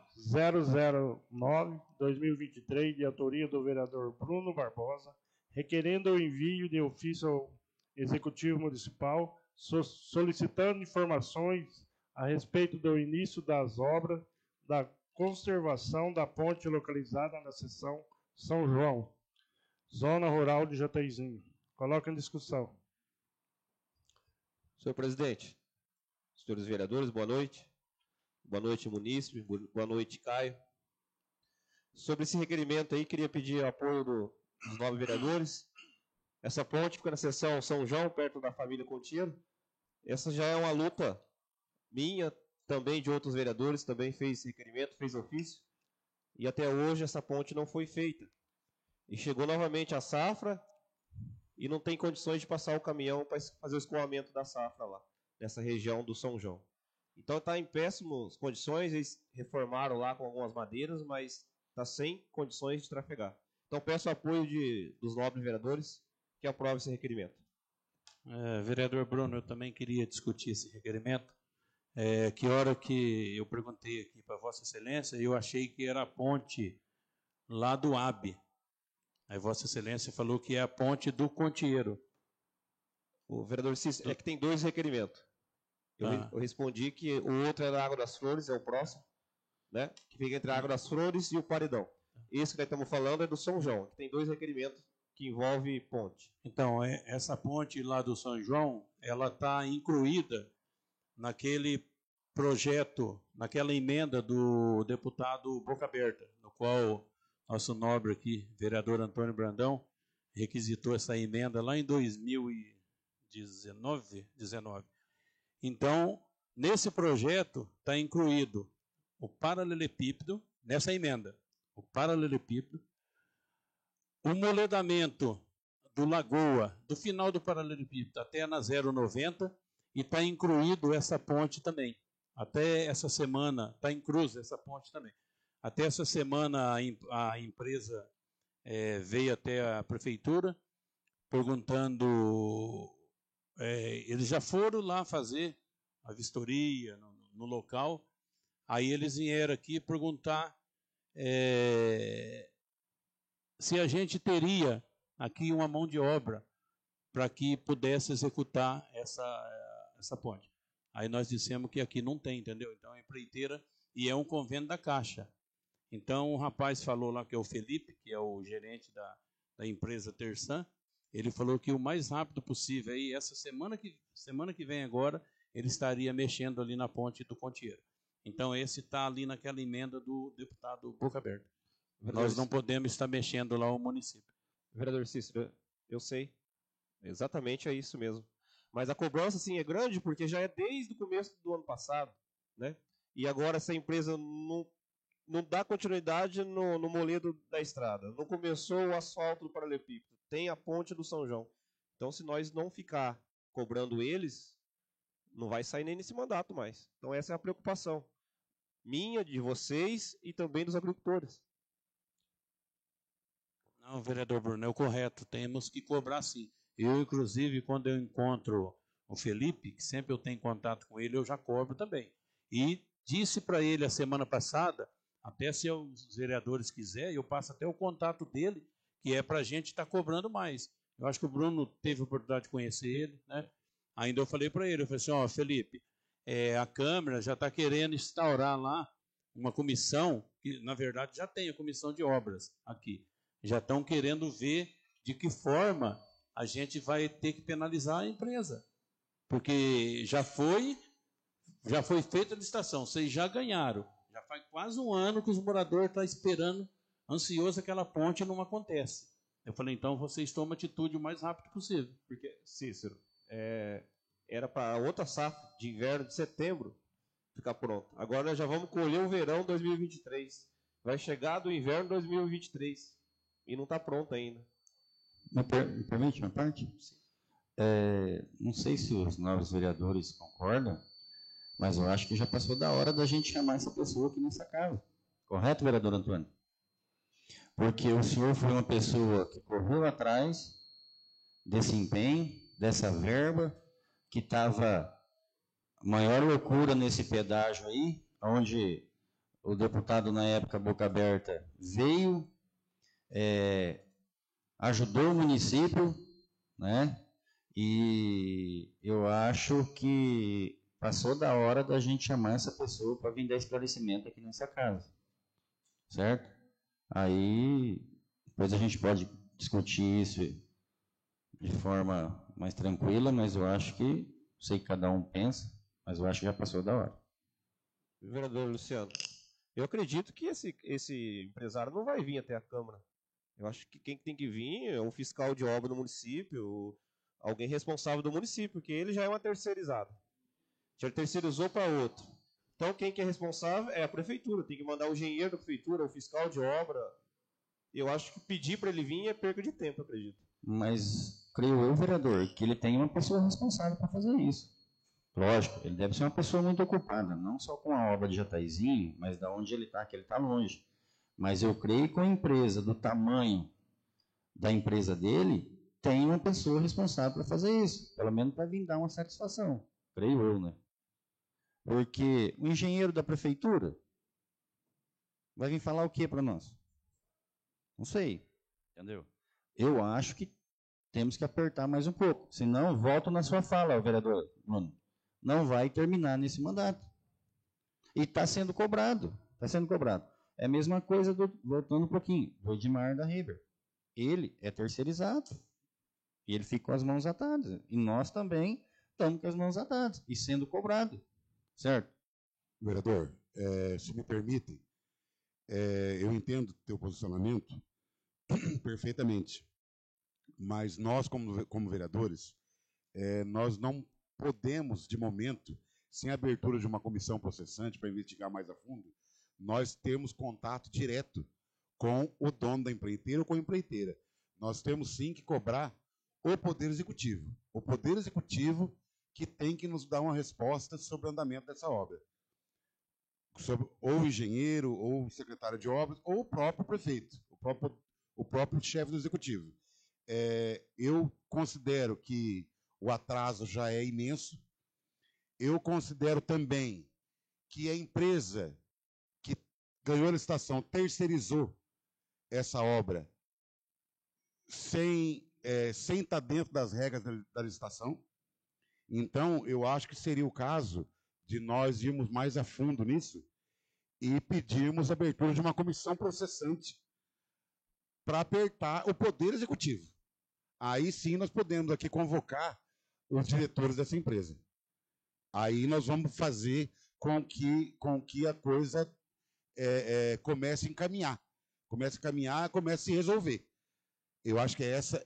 009-2023, de autoria do vereador Bruno Barbosa, requerendo o envio de ofício ao Executivo Municipal, solicitando informações a respeito do início das obras da conservação da ponte localizada na seção São João, zona rural de Jataizinho. Coloca em discussão. Senhor presidente, senhores vereadores, boa noite. Boa noite, munícipe. Boa noite, Caio. Sobre esse requerimento aí, queria pedir apoio dos 9 vereadores. Essa ponte fica na seção São João, perto da família Contínuo. Essa já é uma luta minha, também de outros vereadores, também fez requerimento, fez ofício. E até hoje essa ponte não foi feita. E chegou novamente a safra e não tem condições de passar o caminhão para fazer o escoamento da safra lá, nessa região do São João. Então está em péssimas condições, eles reformaram lá com algumas madeiras, mas está sem condições de trafegar. Então peço o apoio dos nobres vereadores que aprovem esse requerimento. Vereador Bruno, eu também queria discutir esse requerimento. Que hora que eu perguntei aqui para Vossa Excelência, eu achei que era a ponte lá do AB. Aí Vossa Excelência falou que é a ponte do Contieiro. O vereador Cícero, é que tem 2 requerimentos. Eu respondi que o outro é da Água das Flores, é o próximo, né? Que fica entre a Água das Flores e o Paredão. Esse que nós estamos falando é do São João, que tem 2 requerimentos que envolvem ponte. Então, essa ponte lá do São João, ela está incluída naquele projeto, naquela emenda do deputado Boca Aberta, no qual nosso nobre aqui, vereador Antônio Brandão, requisitou essa emenda lá em 2019. Então, nesse projeto está incluído o paralelepípedo, nessa emenda, o paralelepípedo, o moledamento do Lagoa, do final do paralelepípedo até na 090, e está incluído essa ponte também. Até essa semana, está em cruz essa ponte também. Até essa semana a empresa veio até a prefeitura perguntando... eles já foram lá fazer a vistoria no local, aí eles vieram aqui perguntar se a gente teria aqui uma mão de obra para que pudesse executar essa ponte. Aí nós dissemos que aqui não tem, entendeu? Então é empreiteira e é um convênio da Caixa. Então o rapaz falou lá, que é o Felipe, que é o gerente da empresa Tersan, ele falou que o mais rápido possível, aí, essa semana que vem agora, ele estaria mexendo ali na ponte do Contieiro. Então esse está ali naquela emenda do deputado Boca Aberta. Nós não podemos estar mexendo lá o município. Vereador Cícero, eu sei. Exatamente é isso mesmo. Mas a cobrança, sim, é grande, porque já é desde o começo do ano passado, né? E agora essa empresa não dá continuidade no moledo da estrada. Não começou o asfalto do paralelepípedo. Tem a ponte do São João. Então, se nós não ficar cobrando eles, não vai sair nem nesse mandato mais. Então, essa é a preocupação minha, de vocês e também dos agricultores. Não, vereador Bruno, é o correto. Temos que cobrar sim. Eu, inclusive, quando eu encontro o Felipe, que sempre eu tenho contato com ele, eu já cobro também. E disse para ele a semana passada, até se os vereadores quiserem, eu passo até o contato dele, que é para a gente estar cobrando mais. Eu acho que o Bruno teve a oportunidade de conhecer ele, né? Ainda eu falei para ele, eu falei assim, Felipe, a Câmara já está querendo instaurar lá uma comissão, que na verdade já tem a comissão de obras aqui. Já estão querendo ver de que forma a gente vai ter que penalizar a empresa. Porque já foi feita a licitação, vocês já ganharam. Já faz quase um ano que os moradores estão esperando, ansioso, aquela ponte e não acontece. Eu falei, então vocês tomam atitude o mais rápido possível. Porque, Cícero, era para outra safra de inverno de setembro ficar pronto. Agora nós já vamos colher o verão 2023. Vai chegar do inverno 2023 e não está pronto ainda. Me permite uma parte? Não sei se os novos vereadores concordam, mas eu acho que já passou da hora da gente chamar essa pessoa aqui nessa casa. Correto, vereador Antônio? Porque o senhor foi uma pessoa que correu atrás desse empenho, dessa verba, que estava maior loucura nesse pedágio aí, onde o deputado na época, Boca Aberta, veio, ajudou o município, né? E eu acho que passou da hora da gente chamar essa pessoa para vir dar esclarecimento aqui nessa casa, certo? Aí, depois a gente pode discutir isso de forma mais tranquila, mas eu acho que, sei que cada um pensa, mas eu acho que já passou da hora. Vereador Luciano, eu acredito que esse empresário não vai vir até a Câmara. Eu acho que quem tem que vir é um fiscal de obra do município, alguém responsável do município, porque ele já é uma terceirizada. Já terceirizou para outro. Então, quem que é responsável é a prefeitura. Tem que mandar o engenheiro da prefeitura, o fiscal de obra. Eu acho que pedir para ele vir é perca de tempo, eu acredito. Mas, creio eu, vereador, que ele tem uma pessoa responsável para fazer isso. Lógico, ele deve ser uma pessoa muito ocupada, não só com a obra de Jataizinho, mas da onde ele está, que ele está longe. Mas eu creio que uma empresa do tamanho da empresa dele tem uma pessoa responsável para fazer isso, pelo menos para vir dar uma satisfação, creio eu, né? Porque o engenheiro da prefeitura vai vir falar o que para nós? Não sei, entendeu? Eu acho que temos que apertar mais um pouco, senão volto na sua fala, vereador Bruno. Não vai terminar nesse mandato. E está sendo cobrado, está sendo cobrado. É a mesma coisa, voltando um pouquinho, do Edmar da Riber. Ele é terceirizado. E ele fica com as mãos atadas. E nós também estamos com as mãos atadas. E sendo cobrado. Certo? Vereador, se me permite, eu entendo o teu posicionamento perfeitamente. Mas nós, como vereadores, nós não podemos, de momento, sem a abertura de uma comissão processante para investigar mais a fundo, nós temos contato direto com o dono da empreiteira ou com a empreiteira. Nós temos sim que cobrar o Poder Executivo. O Poder Executivo que tem que nos dar uma resposta sobre o andamento dessa obra. Sobre, ou o engenheiro, ou o secretário de obras, ou o próprio prefeito, o próprio chefe do Executivo. Eu considero que o atraso já é imenso. Eu considero também que a empresa que ganhou a licitação terceirizou essa obra sem estar dentro das regras da licitação. Então, eu acho que seria o caso de nós irmos mais a fundo nisso e pedirmos a abertura de uma comissão processante para apertar o Poder Executivo. Aí sim nós podemos aqui convocar os diretores dessa empresa. Aí nós vamos fazer com que a coisa comece a encaminhar. Comece a caminhar, comece a se resolver. Eu acho que essa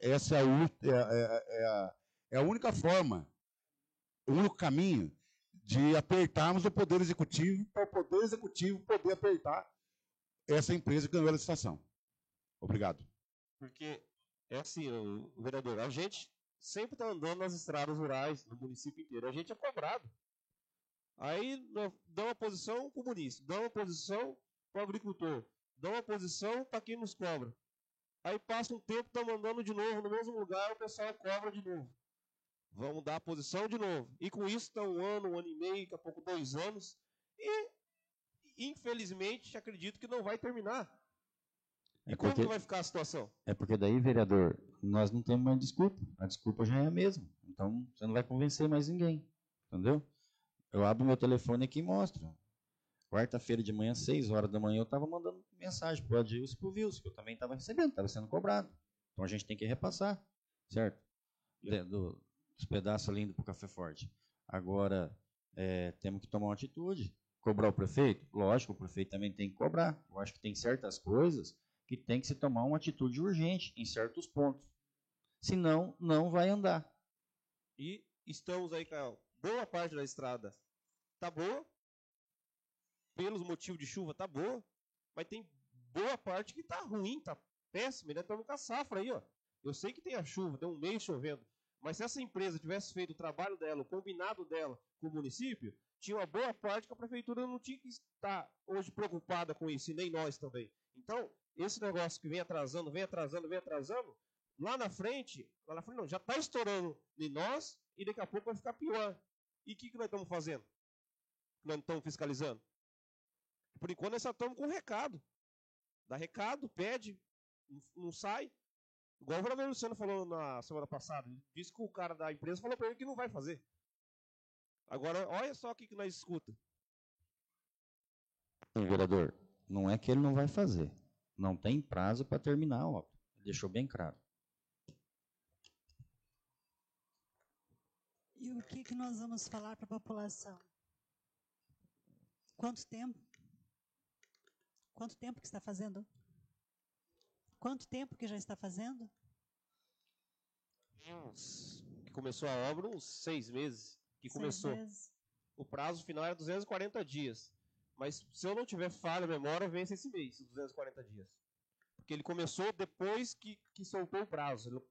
é a única forma, o único caminho de apertarmos o Poder Executivo para o Poder Executivo poder apertar essa empresa que ganhou a licitação. Obrigado. Porque é assim, vereador, a gente sempre está andando nas estradas rurais do município inteiro. A gente é cobrado. Aí dá uma posição para o município, dá uma posição para o agricultor, dá uma posição para quem nos cobra. Aí passa um tempo, está mandando de novo no mesmo lugar, o pessoal cobra de novo. Vamos dar a posição de novo. E com isso está um ano e meio, daqui a pouco 2 anos. E, infelizmente, acredito que não vai terminar. E como que vai ficar a situação? É porque daí, vereador, nós não temos mais desculpa. A desculpa já é a mesma. Então, você não vai convencer mais ninguém. Entendeu? Eu abro meu telefone aqui e mostro. Quarta-feira de manhã, 6 horas da manhã, eu estava mandando mensagem para o Adilson e para o Wilson, que eu também estava recebendo, estava sendo cobrado. Então, a gente tem que repassar, certo? Dos pedaços ali indo para o Café Forte. Agora, temos que tomar uma atitude. Cobrar o prefeito? Lógico, o prefeito também tem que cobrar. Eu acho que tem certas coisas que tem que se tomar uma atitude urgente em certos pontos. Senão, não vai andar. E estamos aí, Caio. Boa parte da estrada tá boa, pelos motivos de chuva tá boa, mas tem boa parte que tá ruim, tá péssima, ainda estamos com a safra aí, ó. Eu sei que tem a chuva, tem um mês chovendo, mas se essa empresa tivesse feito o trabalho dela, o combinado dela com o município, tinha uma boa parte que a prefeitura não tinha que estar hoje preocupada com isso, e nem nós também. Então, esse negócio que vem atrasando, lá na frente não, já está estourando em nós e daqui a pouco vai ficar pior. E o que nós estamos fazendo? Nós não estamos fiscalizando? Por enquanto, nós só estamos com recado. Dá recado, pede, não sai. Igual o vereador Luciano falou na semana passada. Ele disse que o cara da empresa falou para ele que não vai fazer. Agora, olha só o que nós escuta. Vereador, não é que ele não vai fazer. Não tem prazo para terminar a obra. Deixou bem claro. E o que nós vamos falar para a população? Quanto tempo? Quanto tempo que está fazendo? Quanto tempo que já está fazendo? Que começou a obra, uns 6 meses que começou. O prazo final era 240 dias. Mas se eu não tiver falha, memória, vence esse mês, 240 dias. Porque ele começou depois que soltou o prazo.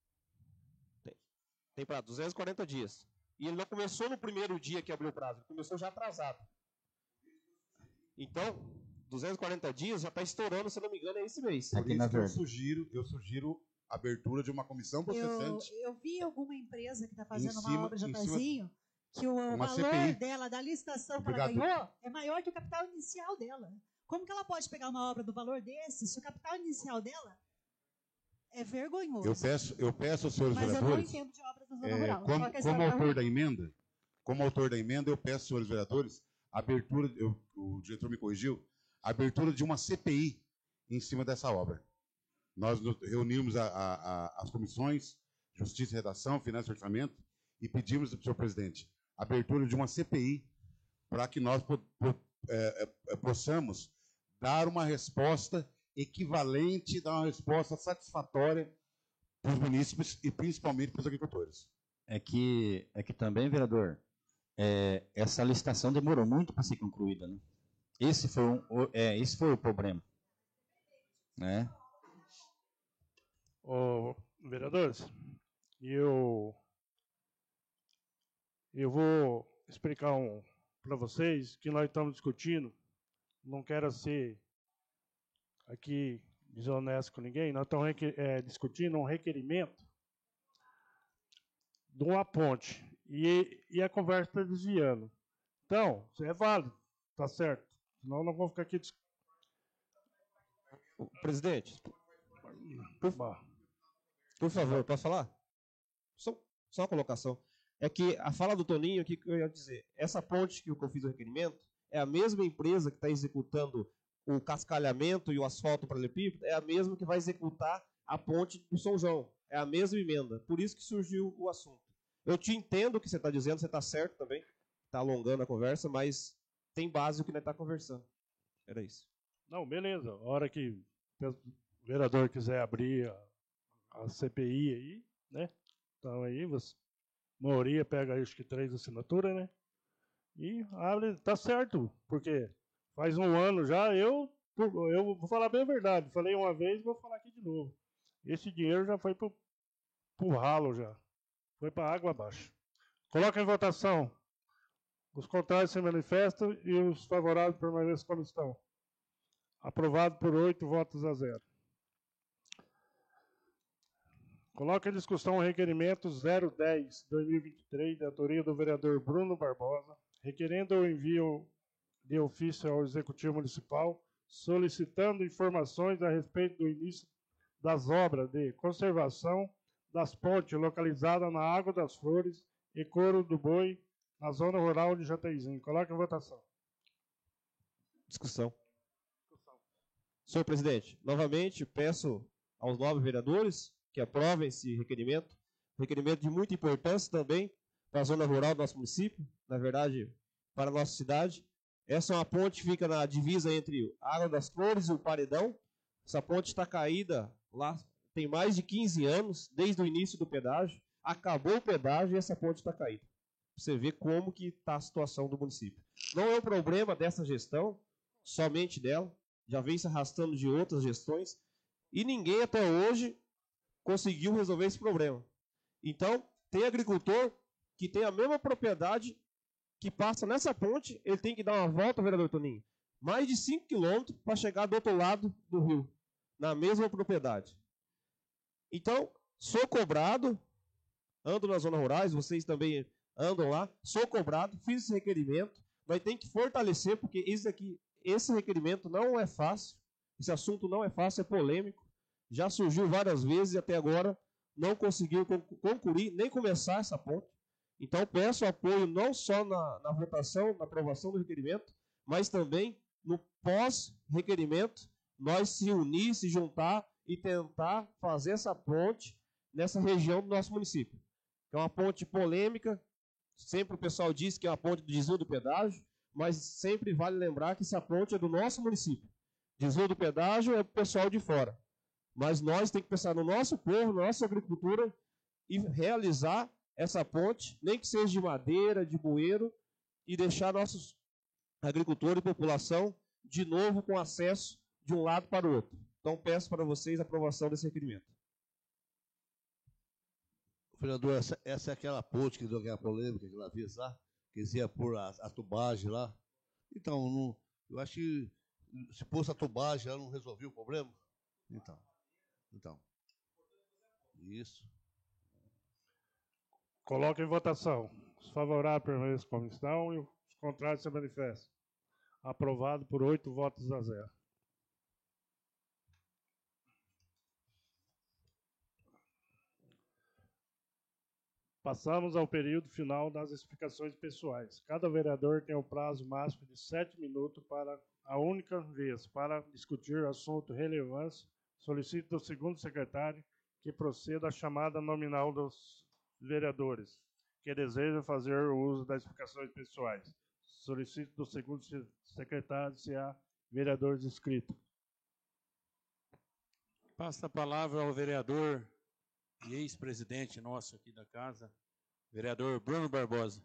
Tem prazo, 240 dias. E ele não começou no primeiro dia que abriu o prazo, ele começou já atrasado. Então, 240 dias já está estourando, se eu não me engano, é esse mês. Por isso que eu sugiro a abertura de uma comissão processante. Eu vi alguma empresa que está fazendo uma obra de Jatazinho, que o valor CPI. dela, da licitação que ela ganhou, é maior que o capital inicial dela. Como que ela pode pegar uma obra do valor desse, se o capital inicial dela é vergonhoso? Eu peço aos senhores vereadores... Mas eu não entendo de obras da zona rural. Como autor da emenda, eu peço aos senhores vereadores a abertura, o diretor me corrigiu, a abertura de uma CPI em cima dessa obra. Nós reunimos as comissões, Justiça e Redação, Finanças e Orçamento, e pedimos ao senhor presidente a abertura de uma CPI para que nós possamos dar uma resposta equivalente, dar uma resposta satisfatória para os munícipes e principalmente para os agricultores. É que também, vereador, essa licitação demorou muito para ser concluída, né? Esse foi o problema, né? Vereadores, eu vou explicar para vocês que nós estamos discutindo. Não quero ser aqui desonesto com ninguém. Nós estamos discutindo um requerimento de uma ponte e a conversa está desviando. Então, isso é válido, tá certo. Senão não vamos ficar aqui. Presidente, por favor, posso falar? Só uma colocação. É que a fala do Toninho, o que eu ia dizer? Essa ponte que eu fiz o requerimento é a mesma empresa que está executando o cascalhamento e o asfalto paralelepípedo, é a mesma que vai executar a ponte do São João. É a mesma emenda. Por isso que surgiu o assunto. Eu te entendo o que você está dizendo, você está certo também. Está alongando a conversa, mas tem base o que nós estamos conversando. Era isso. Não, beleza. A hora que o vereador quiser abrir a CPI aí, né? Então aí, maioria pega acho que 3 assinaturas, né? E abre, tá certo, porque faz um ano já, eu vou falar bem a verdade. Falei uma vez, vou falar aqui de novo. Esse dinheiro já foi pro ralo já. Foi para água abaixo. Coloca em votação. Os contrários se manifestam e os favoráveis permanecem como estão. Aprovado por 8 votos a 0. Coloca em discussão o requerimento 010-2023, de autoria do vereador Bruno Barbosa, requerendo o envio de ofício ao Executivo Municipal, solicitando informações a respeito do início das obras de conservação das pontes localizadas na Água das Flores e Couro do Boi, na zona rural de Jataizinho. Coloque em votação. Discussão. Senhor presidente, novamente peço aos 9 vereadores que aprovem esse requerimento. Requerimento de muita importância também para a zona rural do nosso município, na verdade, para a nossa cidade. Essa é uma ponte que fica na divisa entre a Água das Flores e o Paredão. Essa ponte está caída lá, tem mais de 15 anos, desde o início do pedágio. Acabou o pedágio e essa ponte está caída. Você vê como que está a situação do município. Não é um problema dessa gestão, somente dela. Já vem se arrastando de outras gestões. E ninguém até hoje conseguiu resolver esse problema. Então, tem agricultor que tem a mesma propriedade que passa nessa ponte, ele tem que dar uma volta, vereador Toninho, mais de 5 quilômetros para chegar do outro lado do rio, na mesma propriedade. Então, sou cobrado, ando nas zonas rurais, vocês também andam lá, sou cobrado, fiz esse requerimento, nós temos que fortalecer, porque esse requerimento não é fácil, esse assunto não é fácil, é polêmico, já surgiu várias vezes e até agora não conseguiu concluir, nem começar essa ponte. Então, peço apoio não só na votação, na aprovação do requerimento, mas também no pós-requerimento, nós se unir, se juntar e tentar fazer essa ponte nessa região do nosso município. É uma ponte polêmica, sempre o pessoal diz que é uma ponte do desvio do pedágio, mas sempre vale lembrar que essa ponte é do nosso município. Desvio do pedágio é o pessoal de fora. Mas nós temos que pensar no nosso povo, na nossa agricultura e realizar essa ponte, nem que seja de madeira, de bueiro, e deixar nossos agricultores e população de novo com acesso de um lado para o outro. Então, peço para vocês a aprovação desse requerimento. Vereador, essa é aquela ponte que deu aquela polêmica que ela fez lá, que eles iam pôr a tubagem lá. Então, eu acho que se pôs a tubagem, ela não resolveu o problema. Então. Isso. Coloque em votação. Os favoráveis permaneçam como estão e os contrários se manifestam. Aprovado por 8 votos a 0. Passamos ao período final das explicações pessoais. Cada vereador tem o prazo máximo de 7 minutos para a única vez para discutir assunto relevante. Solicito do segundo secretário que proceda à chamada nominal dos vereadores que desejam fazer o uso das explicações pessoais. Solicito do segundo secretário se há vereadores inscritos. Passa a palavra ao vereador e ex-presidente nosso aqui da casa, vereador Bruno Barbosa.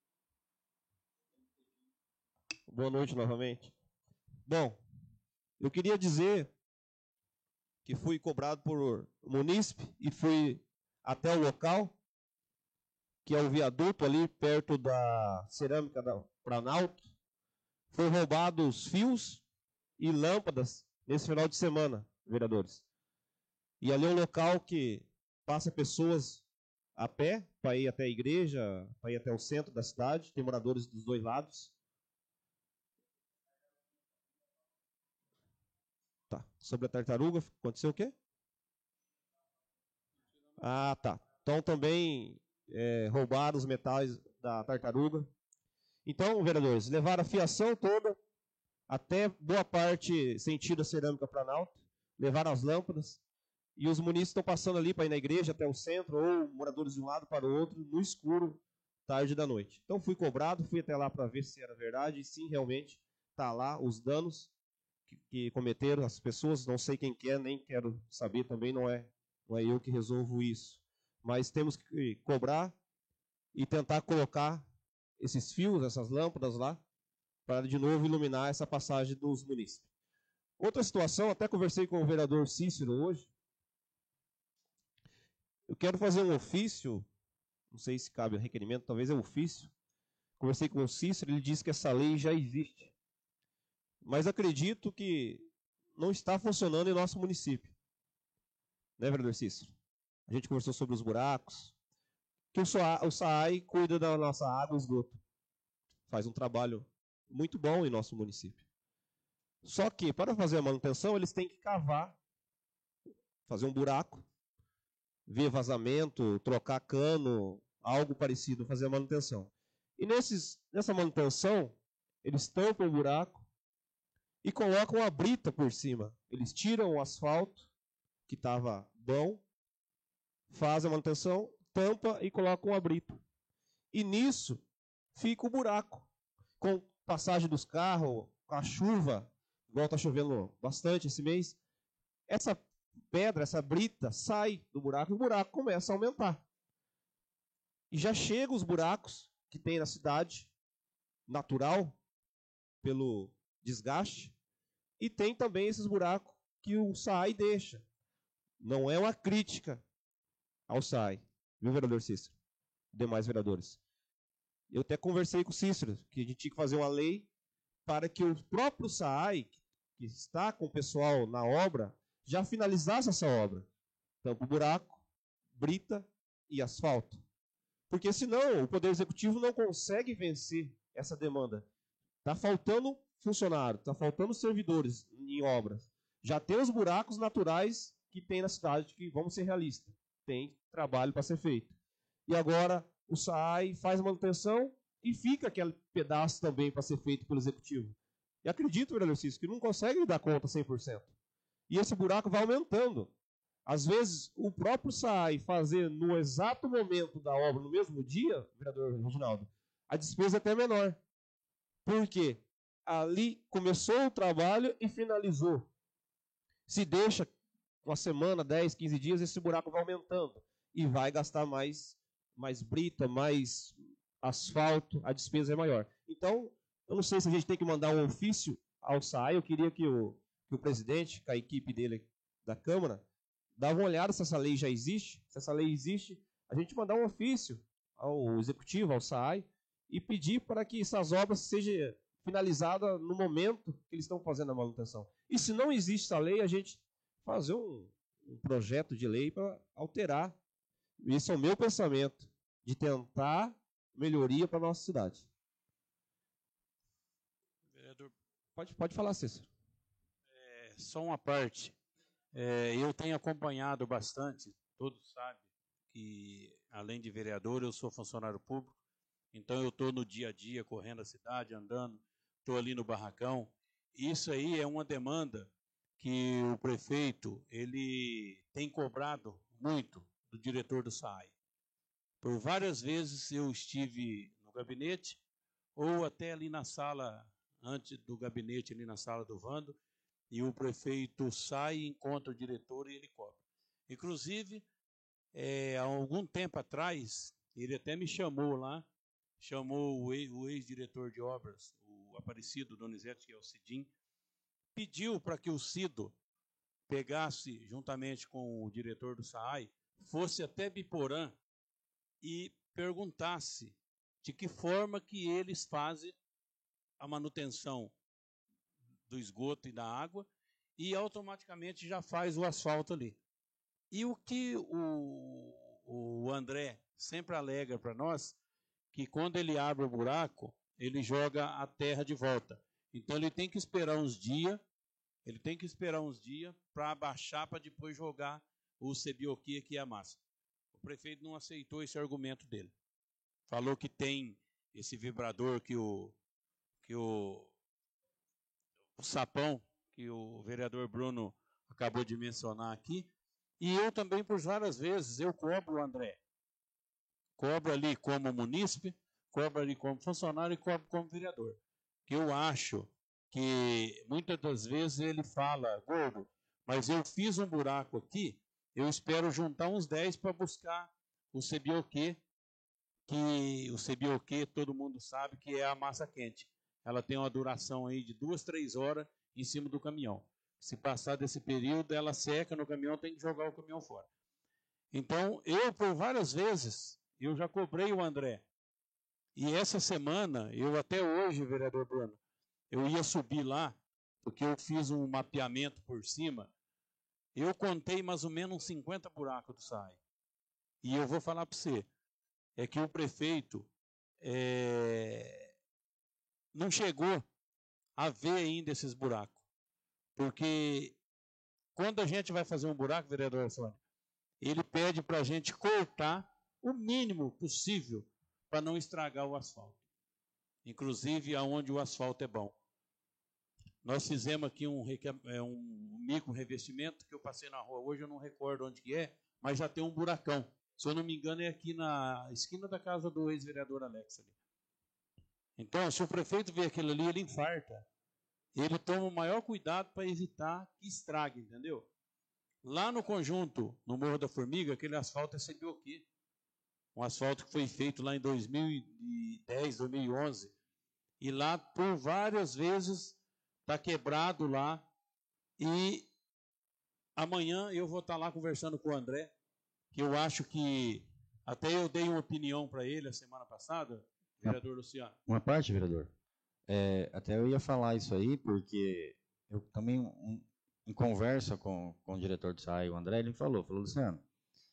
Boa noite novamente. Bom, eu queria dizer que fui cobrado por munícipe e fui até o local, que é o viaduto ali perto da cerâmica da Planalto. Foi roubado os fios e lâmpadas nesse final de semana, vereadores. E ali é um local que passa pessoas a pé para ir até a igreja, para ir até o centro da cidade. Tem moradores dos dois lados. Tá. Sobre a tartaruga, aconteceu o quê? Ah, tá. Então também roubaram os metais da tartaruga. Então, vereadores, levaram a fiação toda, até boa parte sentido a cerâmica Planalto, levaram as lâmpadas, e os munícipes estão passando ali para ir na igreja até o centro, ou moradores de um lado para o outro, no escuro, tarde da noite. Então fui cobrado, fui até lá para ver se era verdade, e sim, realmente, está lá os danos que cometeram as pessoas, não sei quem que é, nem quero saber também, não é eu que resolvo isso. Mas temos que cobrar e tentar colocar esses fios, essas lâmpadas lá, para de novo iluminar essa passagem dos munícipes. Outra situação, até conversei com o vereador Cícero hoje, eu quero fazer um ofício, não sei se cabe o requerimento, talvez é um ofício. Conversei com o Cícero, ele disse que essa lei já existe. Mas acredito que não está funcionando em nosso município. Né, vereador Cícero? A gente conversou sobre os buracos, que o SAAI cuida da nossa água e esgoto. Faz um trabalho muito bom em nosso município. Só que, para fazer a manutenção, eles têm que cavar, fazer um buraco, ver vazamento, trocar cano, algo parecido, fazer a manutenção. E nessa manutenção, eles tampam o buraco e colocam a brita por cima. Eles tiram o asfalto, que estava bom, fazem a manutenção, tampa e colocam a brita. E nisso fica o buraco. Com passagem dos carros, com a chuva, igual está chovendo bastante esse mês, essa pedra, essa brita, sai do buraco e o buraco começa a aumentar. E já chegam os buracos que tem na cidade, natural, pelo desgaste, e tem também esses buracos que o SAAI deixa. Não é uma crítica ao SAAI, viu, vereador Cícero? Demais vereadores. Eu até conversei com o Cícero, que a gente tinha que fazer uma lei para que o próprio SAAI, que está com o pessoal na obra, já finalizasse essa obra. Tampa o buraco, brita e asfalto. Porque senão o Poder Executivo não consegue vencer essa demanda. Está faltando funcionário, está faltando servidores em obras. Já tem os buracos naturais que tem na cidade, que vamos ser realistas. Tem trabalho para ser feito. E agora o SAAI faz manutenção e fica aquele pedaço também para ser feito pelo Executivo. E acredito, vereador Cícero, que não consegue dar conta 100%. E esse buraco vai aumentando. Às vezes, o próprio SAAI fazer no exato momento da obra, no mesmo dia, vereador Reginaldo, a despesa é até menor. Por quê? Ali começou o trabalho e finalizou. Se deixa uma semana, 10, 15 dias, esse buraco vai aumentando. E vai gastar mais brita, mais asfalto, a despesa é maior. Então, eu não sei se a gente tem que mandar um ofício ao SAAI, eu queria que o presidente, com a equipe dele da Câmara, dava uma olhada se essa lei já existe. Se essa lei existe, a gente mandar um ofício ao Executivo, ao SAAI, e pedir para que essas obras sejam finalizadas no momento que eles estão fazendo a manutenção. E se não existe essa lei, a gente fazer um projeto de lei para alterar. Esse é o meu pensamento, de tentar melhoria para a nossa cidade. Vereador, pode falar, Cícero. Só uma parte. Eu tenho acompanhado bastante, todos sabem que, além de vereador, eu sou funcionário público, então eu estou no dia a dia, correndo a cidade, andando, estou ali no barracão. Isso aí é uma demanda que o prefeito ele tem cobrado muito do diretor do SAAI. Por várias vezes eu estive no gabinete, ou até ali na sala, antes do gabinete, ali na sala do Vando, e o prefeito sai e encontra o diretor e ele cobra. Inclusive, há algum tempo atrás, ele até me chamou lá, chamou o ex-diretor de obras, o Aparecido Donizete, que é o Cidim, pediu para que o Cido pegasse, juntamente com o diretor do SAAI, fosse até Biporã e perguntasse de que forma que eles fazem a manutenção do esgoto e da água, e automaticamente já faz o asfalto ali. E o que o André sempre alega para nós, que quando ele abre o buraco, ele joga a terra de volta. Então ele tem que esperar uns dias, para abaixar, para depois jogar o sebioquê, que é a massa. O prefeito não aceitou esse argumento dele. Falou que tem esse vibrador que o sapão, que o vereador Bruno acabou de mencionar aqui, e eu também, por várias vezes, eu cobro o André. Cobro ali como munícipe, cobro ali como funcionário e cobro como vereador. Que eu acho que muitas das vezes ele fala, gordo, mas eu fiz um buraco aqui, eu espero juntar uns 10 para buscar o sebioquê, que o sebioquê todo mundo sabe que é a massa quente. Ela tem uma duração aí de 2, 3 horas em cima do caminhão. Se passar desse período, ela seca no caminhão, tem que jogar o caminhão fora. Então, eu, por várias vezes, eu já cobrei o André. E essa semana, eu até hoje, vereador Bruno, eu ia subir lá, porque eu fiz um mapeamento por cima, eu contei mais ou menos uns 50 buracos do SAAI. E eu vou falar para você, é que o prefeito não chegou a ver ainda esses buracos. Porque quando a gente vai fazer um buraco, vereador Sônia, ele pede para a gente cortar o mínimo possível para não estragar o asfalto. Inclusive aonde o asfalto é bom. Nós fizemos aqui um micro revestimento que eu passei na rua hoje, eu não recordo onde que é, mas já tem um buracão. Se eu não me engano, é aqui na esquina da casa do ex-vereador Alex ali. Então, se o prefeito vê aquilo ali, ele infarta. Ele toma o maior cuidado para evitar que estrague, entendeu? Lá no conjunto, no Morro da Formiga, aquele asfalto é CBOQ. Um asfalto que foi feito lá em 2010, 2011. E lá, por várias vezes, está quebrado lá. E amanhã eu vou estar lá conversando com o André, que eu acho que, até eu dei uma opinião para ele a semana passada, vereador Luciano. Uma parte, vereador. Até eu ia falar isso aí, porque eu também, em conversa com o diretor do SAI, o André, ele falou, Luciano,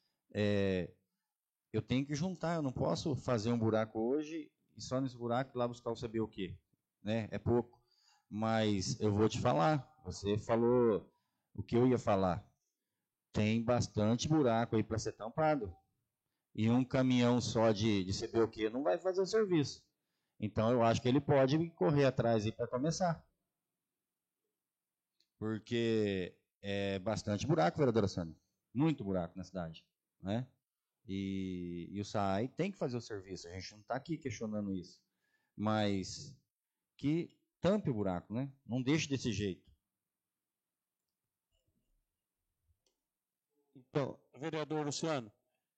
eu tenho que juntar, eu não posso fazer um buraco hoje e só nesse buraco ir lá buscar o saber o quê, né? É pouco. Mas eu vou te falar, você falou o que eu ia falar. Tem bastante buraco aí para ser tampado. E um caminhão só de CBOQ não vai fazer o serviço. Então eu acho que ele pode correr atrás aí para começar. Porque é bastante buraco, vereadora Sânia. Muito buraco na cidade, né? E o SAI tem que fazer o serviço, a gente não está aqui questionando isso. Mas que tampe o buraco, né? Não deixe desse jeito. Então, vereador Luciano,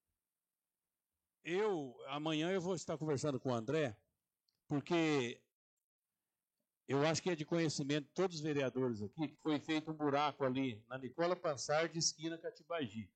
amanhã eu vou estar conversando com o André, porque eu acho que é de conhecimento de todos os vereadores aqui que foi feito um buraco ali na Nicola Pansardi, esquina Catibagi.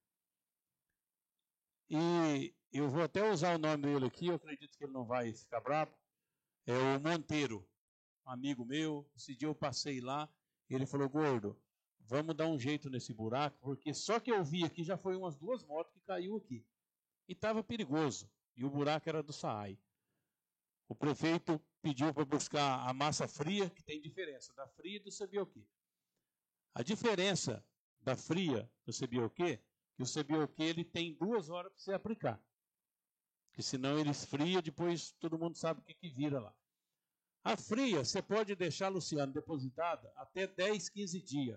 E eu vou até usar o nome dele aqui, eu acredito que ele não vai ficar bravo. É o Monteiro, um amigo meu. Esse dia eu passei lá, ele falou, gordo, vamos dar um jeito nesse buraco, porque só que eu vi aqui já foi umas 2 motos que caiu aqui. E estava perigoso, e o buraco era do SAAI. O prefeito pediu para buscar a massa fria, que tem diferença da fria e do CBOQ. A diferença da fria do CBOQ, que o CBOQ ele tem 2 horas para você aplicar. Porque senão ele esfria, depois todo mundo sabe o que vira lá. A fria, você pode deixar, Luciano, depositada até 10, 15 dias.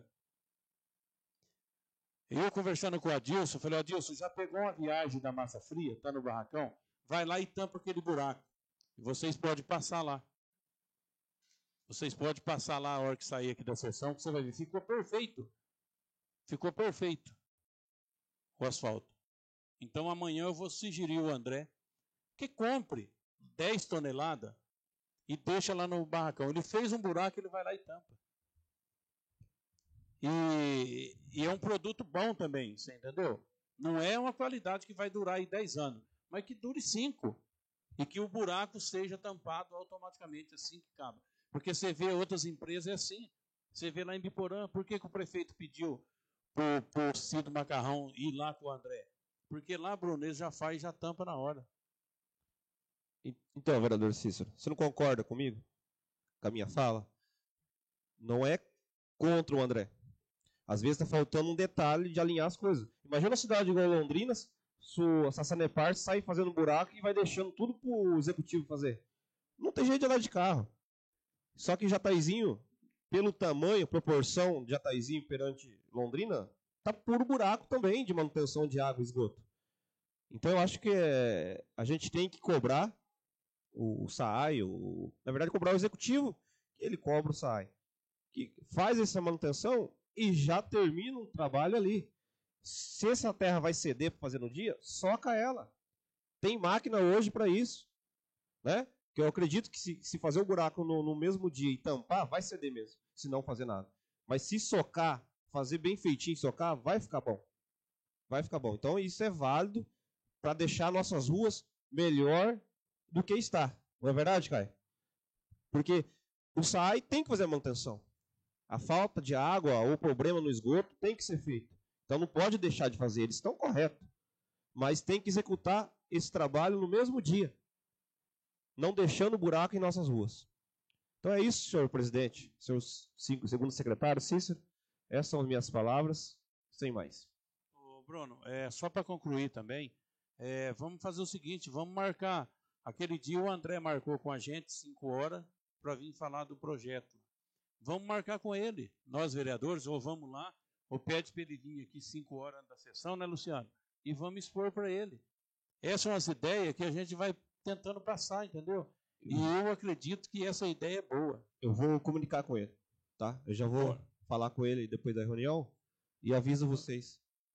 Eu conversando com o Adilson, falei, Adilson, já pegou uma viagem da massa fria, está no barracão? Vai lá e tampa aquele buraco. E vocês podem passar lá. Vocês podem passar lá a hora que sair aqui da sessão, que você vai ver. Ficou perfeito. Ficou perfeito o asfalto. Então amanhã eu vou sugerir o André que compre 10 toneladas e deixa lá no barracão. Ele fez um buraco, ele vai lá e tampa. E é um produto bom também, você entendeu? Não é uma qualidade que vai durar aí 10 anos, mas que dure 5. E que o buraco seja tampado automaticamente assim que acaba. Porque você vê outras empresas é assim. Você vê lá em Biporã, por que o prefeito pediu para o Cido Macarrão ir lá com o André? Porque lá, Bruno, ele já faz e já tampa na hora. Então, vereador Cícero, você não concorda comigo? Com a minha fala? Não é contra o André. Às vezes está faltando um detalhe de alinhar as coisas. Imagina a cidade igual Londrina, a Sanepar sai fazendo buraco e vai deixando tudo para o executivo fazer. Não tem jeito de andar de carro. Só que Jataizinho, pelo tamanho, proporção de Jataizinho perante Londrina, tá puro buraco também de manutenção de água e esgoto. Então eu acho que a gente tem que cobrar o SAAI, na verdade cobrar o executivo, que ele cobra o SAAI, que faz essa manutenção e já termina o trabalho ali. Se essa terra vai ceder para fazer no dia, soca ela. Tem máquina hoje para isso, né? Que eu acredito que se fazer o buraco no mesmo dia e tampar, vai ceder mesmo, se não fazer nada. Mas se socar, fazer bem feitinho, socar, vai ficar bom. Vai ficar bom. Então isso é válido para deixar nossas ruas melhor do que está. Não é verdade, Caio? Porque o SAAI tem que fazer a manutenção. A falta de água ou problema no esgoto tem que ser feito. Então não pode deixar de fazer, eles estão corretos. Mas tem que executar esse trabalho no mesmo dia. Não deixando buraco em nossas ruas. Então é isso, senhor presidente, seus 5 segundos secretários, Cícero. Essas são as minhas palavras, sem mais. Ô, Bruno, só para concluir também, vamos fazer o seguinte, vamos marcar. Aquele dia o André marcou com a gente 5 horas para vir falar do projeto. Vamos marcar com ele, nós vereadores, ou vamos lá, ou pede para ele vir aqui 5 horas da sessão, né, Luciano? E vamos expor para ele. Essas são as ideias que a gente vai tentando passar, entendeu? E eu acredito que essa ideia é boa. Eu vou comunicar com ele, tá? Eu já vou falar com ele depois da reunião e aviso vocês.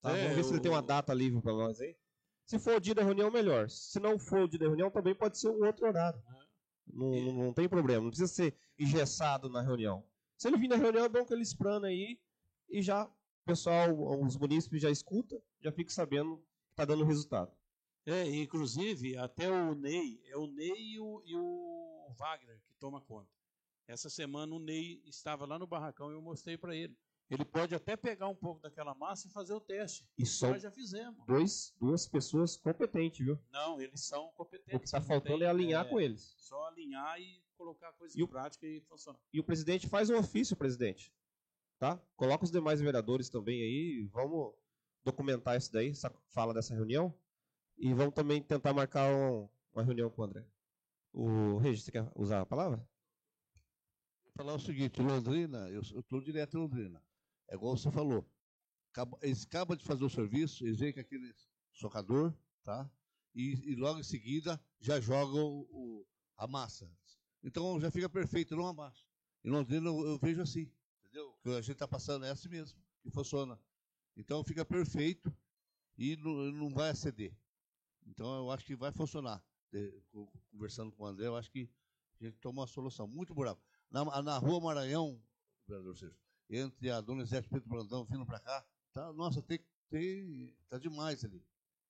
Tá? Vamos ver se ele tem uma data livre para nós aí. Se for o dia da reunião, melhor. Se não for o dia da reunião, também pode ser um outro horário. Não tem problema, não precisa ser engessado na reunião. Se ele vir na reunião, é bom que ele esprana aí e já o pessoal, os munícipes já escuta, já fica sabendo que está dando resultado. Inclusive, até o Ney e o Wagner que toma conta. Essa semana o Ney estava lá no barracão e eu mostrei para ele. Ele pode até pegar um pouco daquela massa e fazer o teste. E nós já fizemos. Duas pessoas competentes, viu? Não, eles são competentes. O que está faltando é alinhar com eles. Só alinhar e colocar a coisa em prática e funcionar. E o presidente faz um ofício, presidente. Tá? Coloca os demais vereadores também aí. Vamos documentar isso daí, essa fala dessa reunião. E vamos também tentar marcar uma reunião com o André. O Regis, você quer usar a palavra? Vou falar o seguinte, Londrina, eu estou direto em Londrina. É igual você falou. Eles acabam de fazer o serviço, eles vêm com aquele socador, tá? E logo em seguida já jogam a massa. Então já fica perfeito, não amassa. Em Londrina eu vejo assim, entendeu? O que a gente está passando é assim mesmo, que funciona. Então fica perfeito e não vai aceder. Então eu acho que vai funcionar. Conversando com o André, eu acho que a gente toma uma solução. Muito buraco. Na rua Maranhão, vereador Sérgio, entre a Dona Zé Pedro Brandão vindo para cá, tá, nossa, tá demais ali.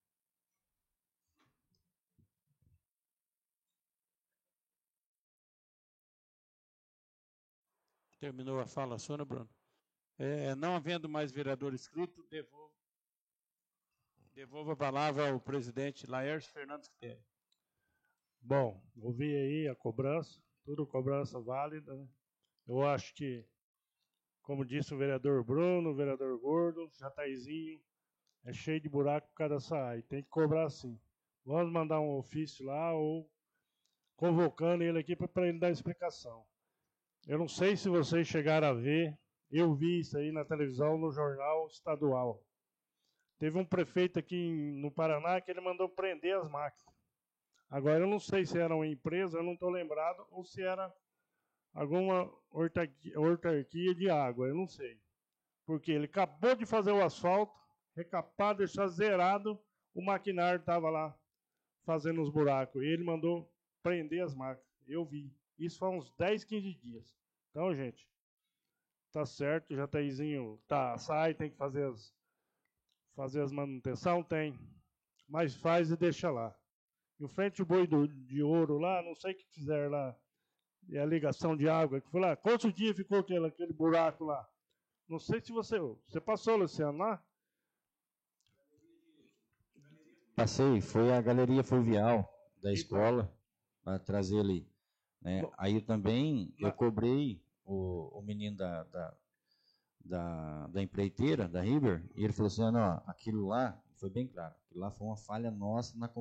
Terminou a fala sua, né, Bruno? Não havendo mais vereador inscrito, devolvo a palavra ao presidente Laércio Fernandes Quitério. Bom, ouvi aí a cobrança, tudo cobrança válida, né? Eu acho que, como disse o vereador Bruno, o vereador Gordo, Jataizinho, é cheio de buraco por causa dessa área, tem que cobrar sim. Vamos mandar um ofício lá ou convocando ele aqui para ele dar explicação. Eu não sei se vocês chegaram a ver, eu vi isso aí na televisão, no jornal estadual. Teve um prefeito aqui no Paraná que ele mandou prender as máquinas. Agora, eu não sei se era uma empresa, eu não estou lembrado, ou se era alguma autarquia de água, eu não sei. Porque ele acabou de fazer o asfalto, recapar, deixar zerado, o maquinário estava lá fazendo os buracos. E ele mandou prender as máquinas. Eu vi. Isso foi uns 10, 15 dias. Então, gente, tá certo, já sai, tem que fazer as manutenção, tem. Mas faz e deixa lá. Em frente ao boi de ouro lá, não sei o que fizeram lá. E a ligação de água que foi lá. Quantos dias ficou aquele buraco lá? Não sei se você passou, Luciano, lá? Passei, foi a galeria fluvial da escola, para trazer ali. Né? Aí eu cobrei o menino da empreiteira, da River, e ele falou assim, ó, aquilo lá, foi bem claro, aquilo lá foi uma falha nossa na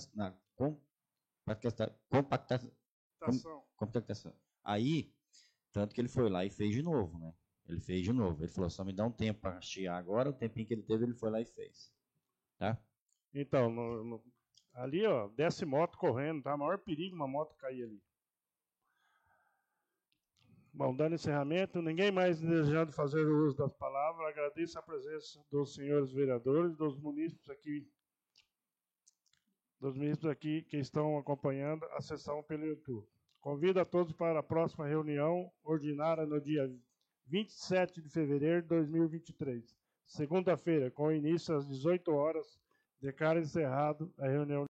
compactação. Aí, tanto que ele foi lá e fez de novo, né? Ele fez de novo. Ele falou, só me dá um tempo para hastear agora, o tempinho que ele teve, ele foi lá e fez. Tá? Então, ali, ó, desce moto correndo, tá? Maior perigo uma moto cair ali. Bom, dando encerramento, ninguém mais desejando fazer o uso das palavras, agradeço a presença dos senhores vereadores, dos munícipes aqui que estão acompanhando a sessão pelo YouTube. Convido a todos para a próxima reunião ordinária no dia 27 de fevereiro de 2023, segunda-feira, com início às 18 horas. Declaro encerrado a reunião.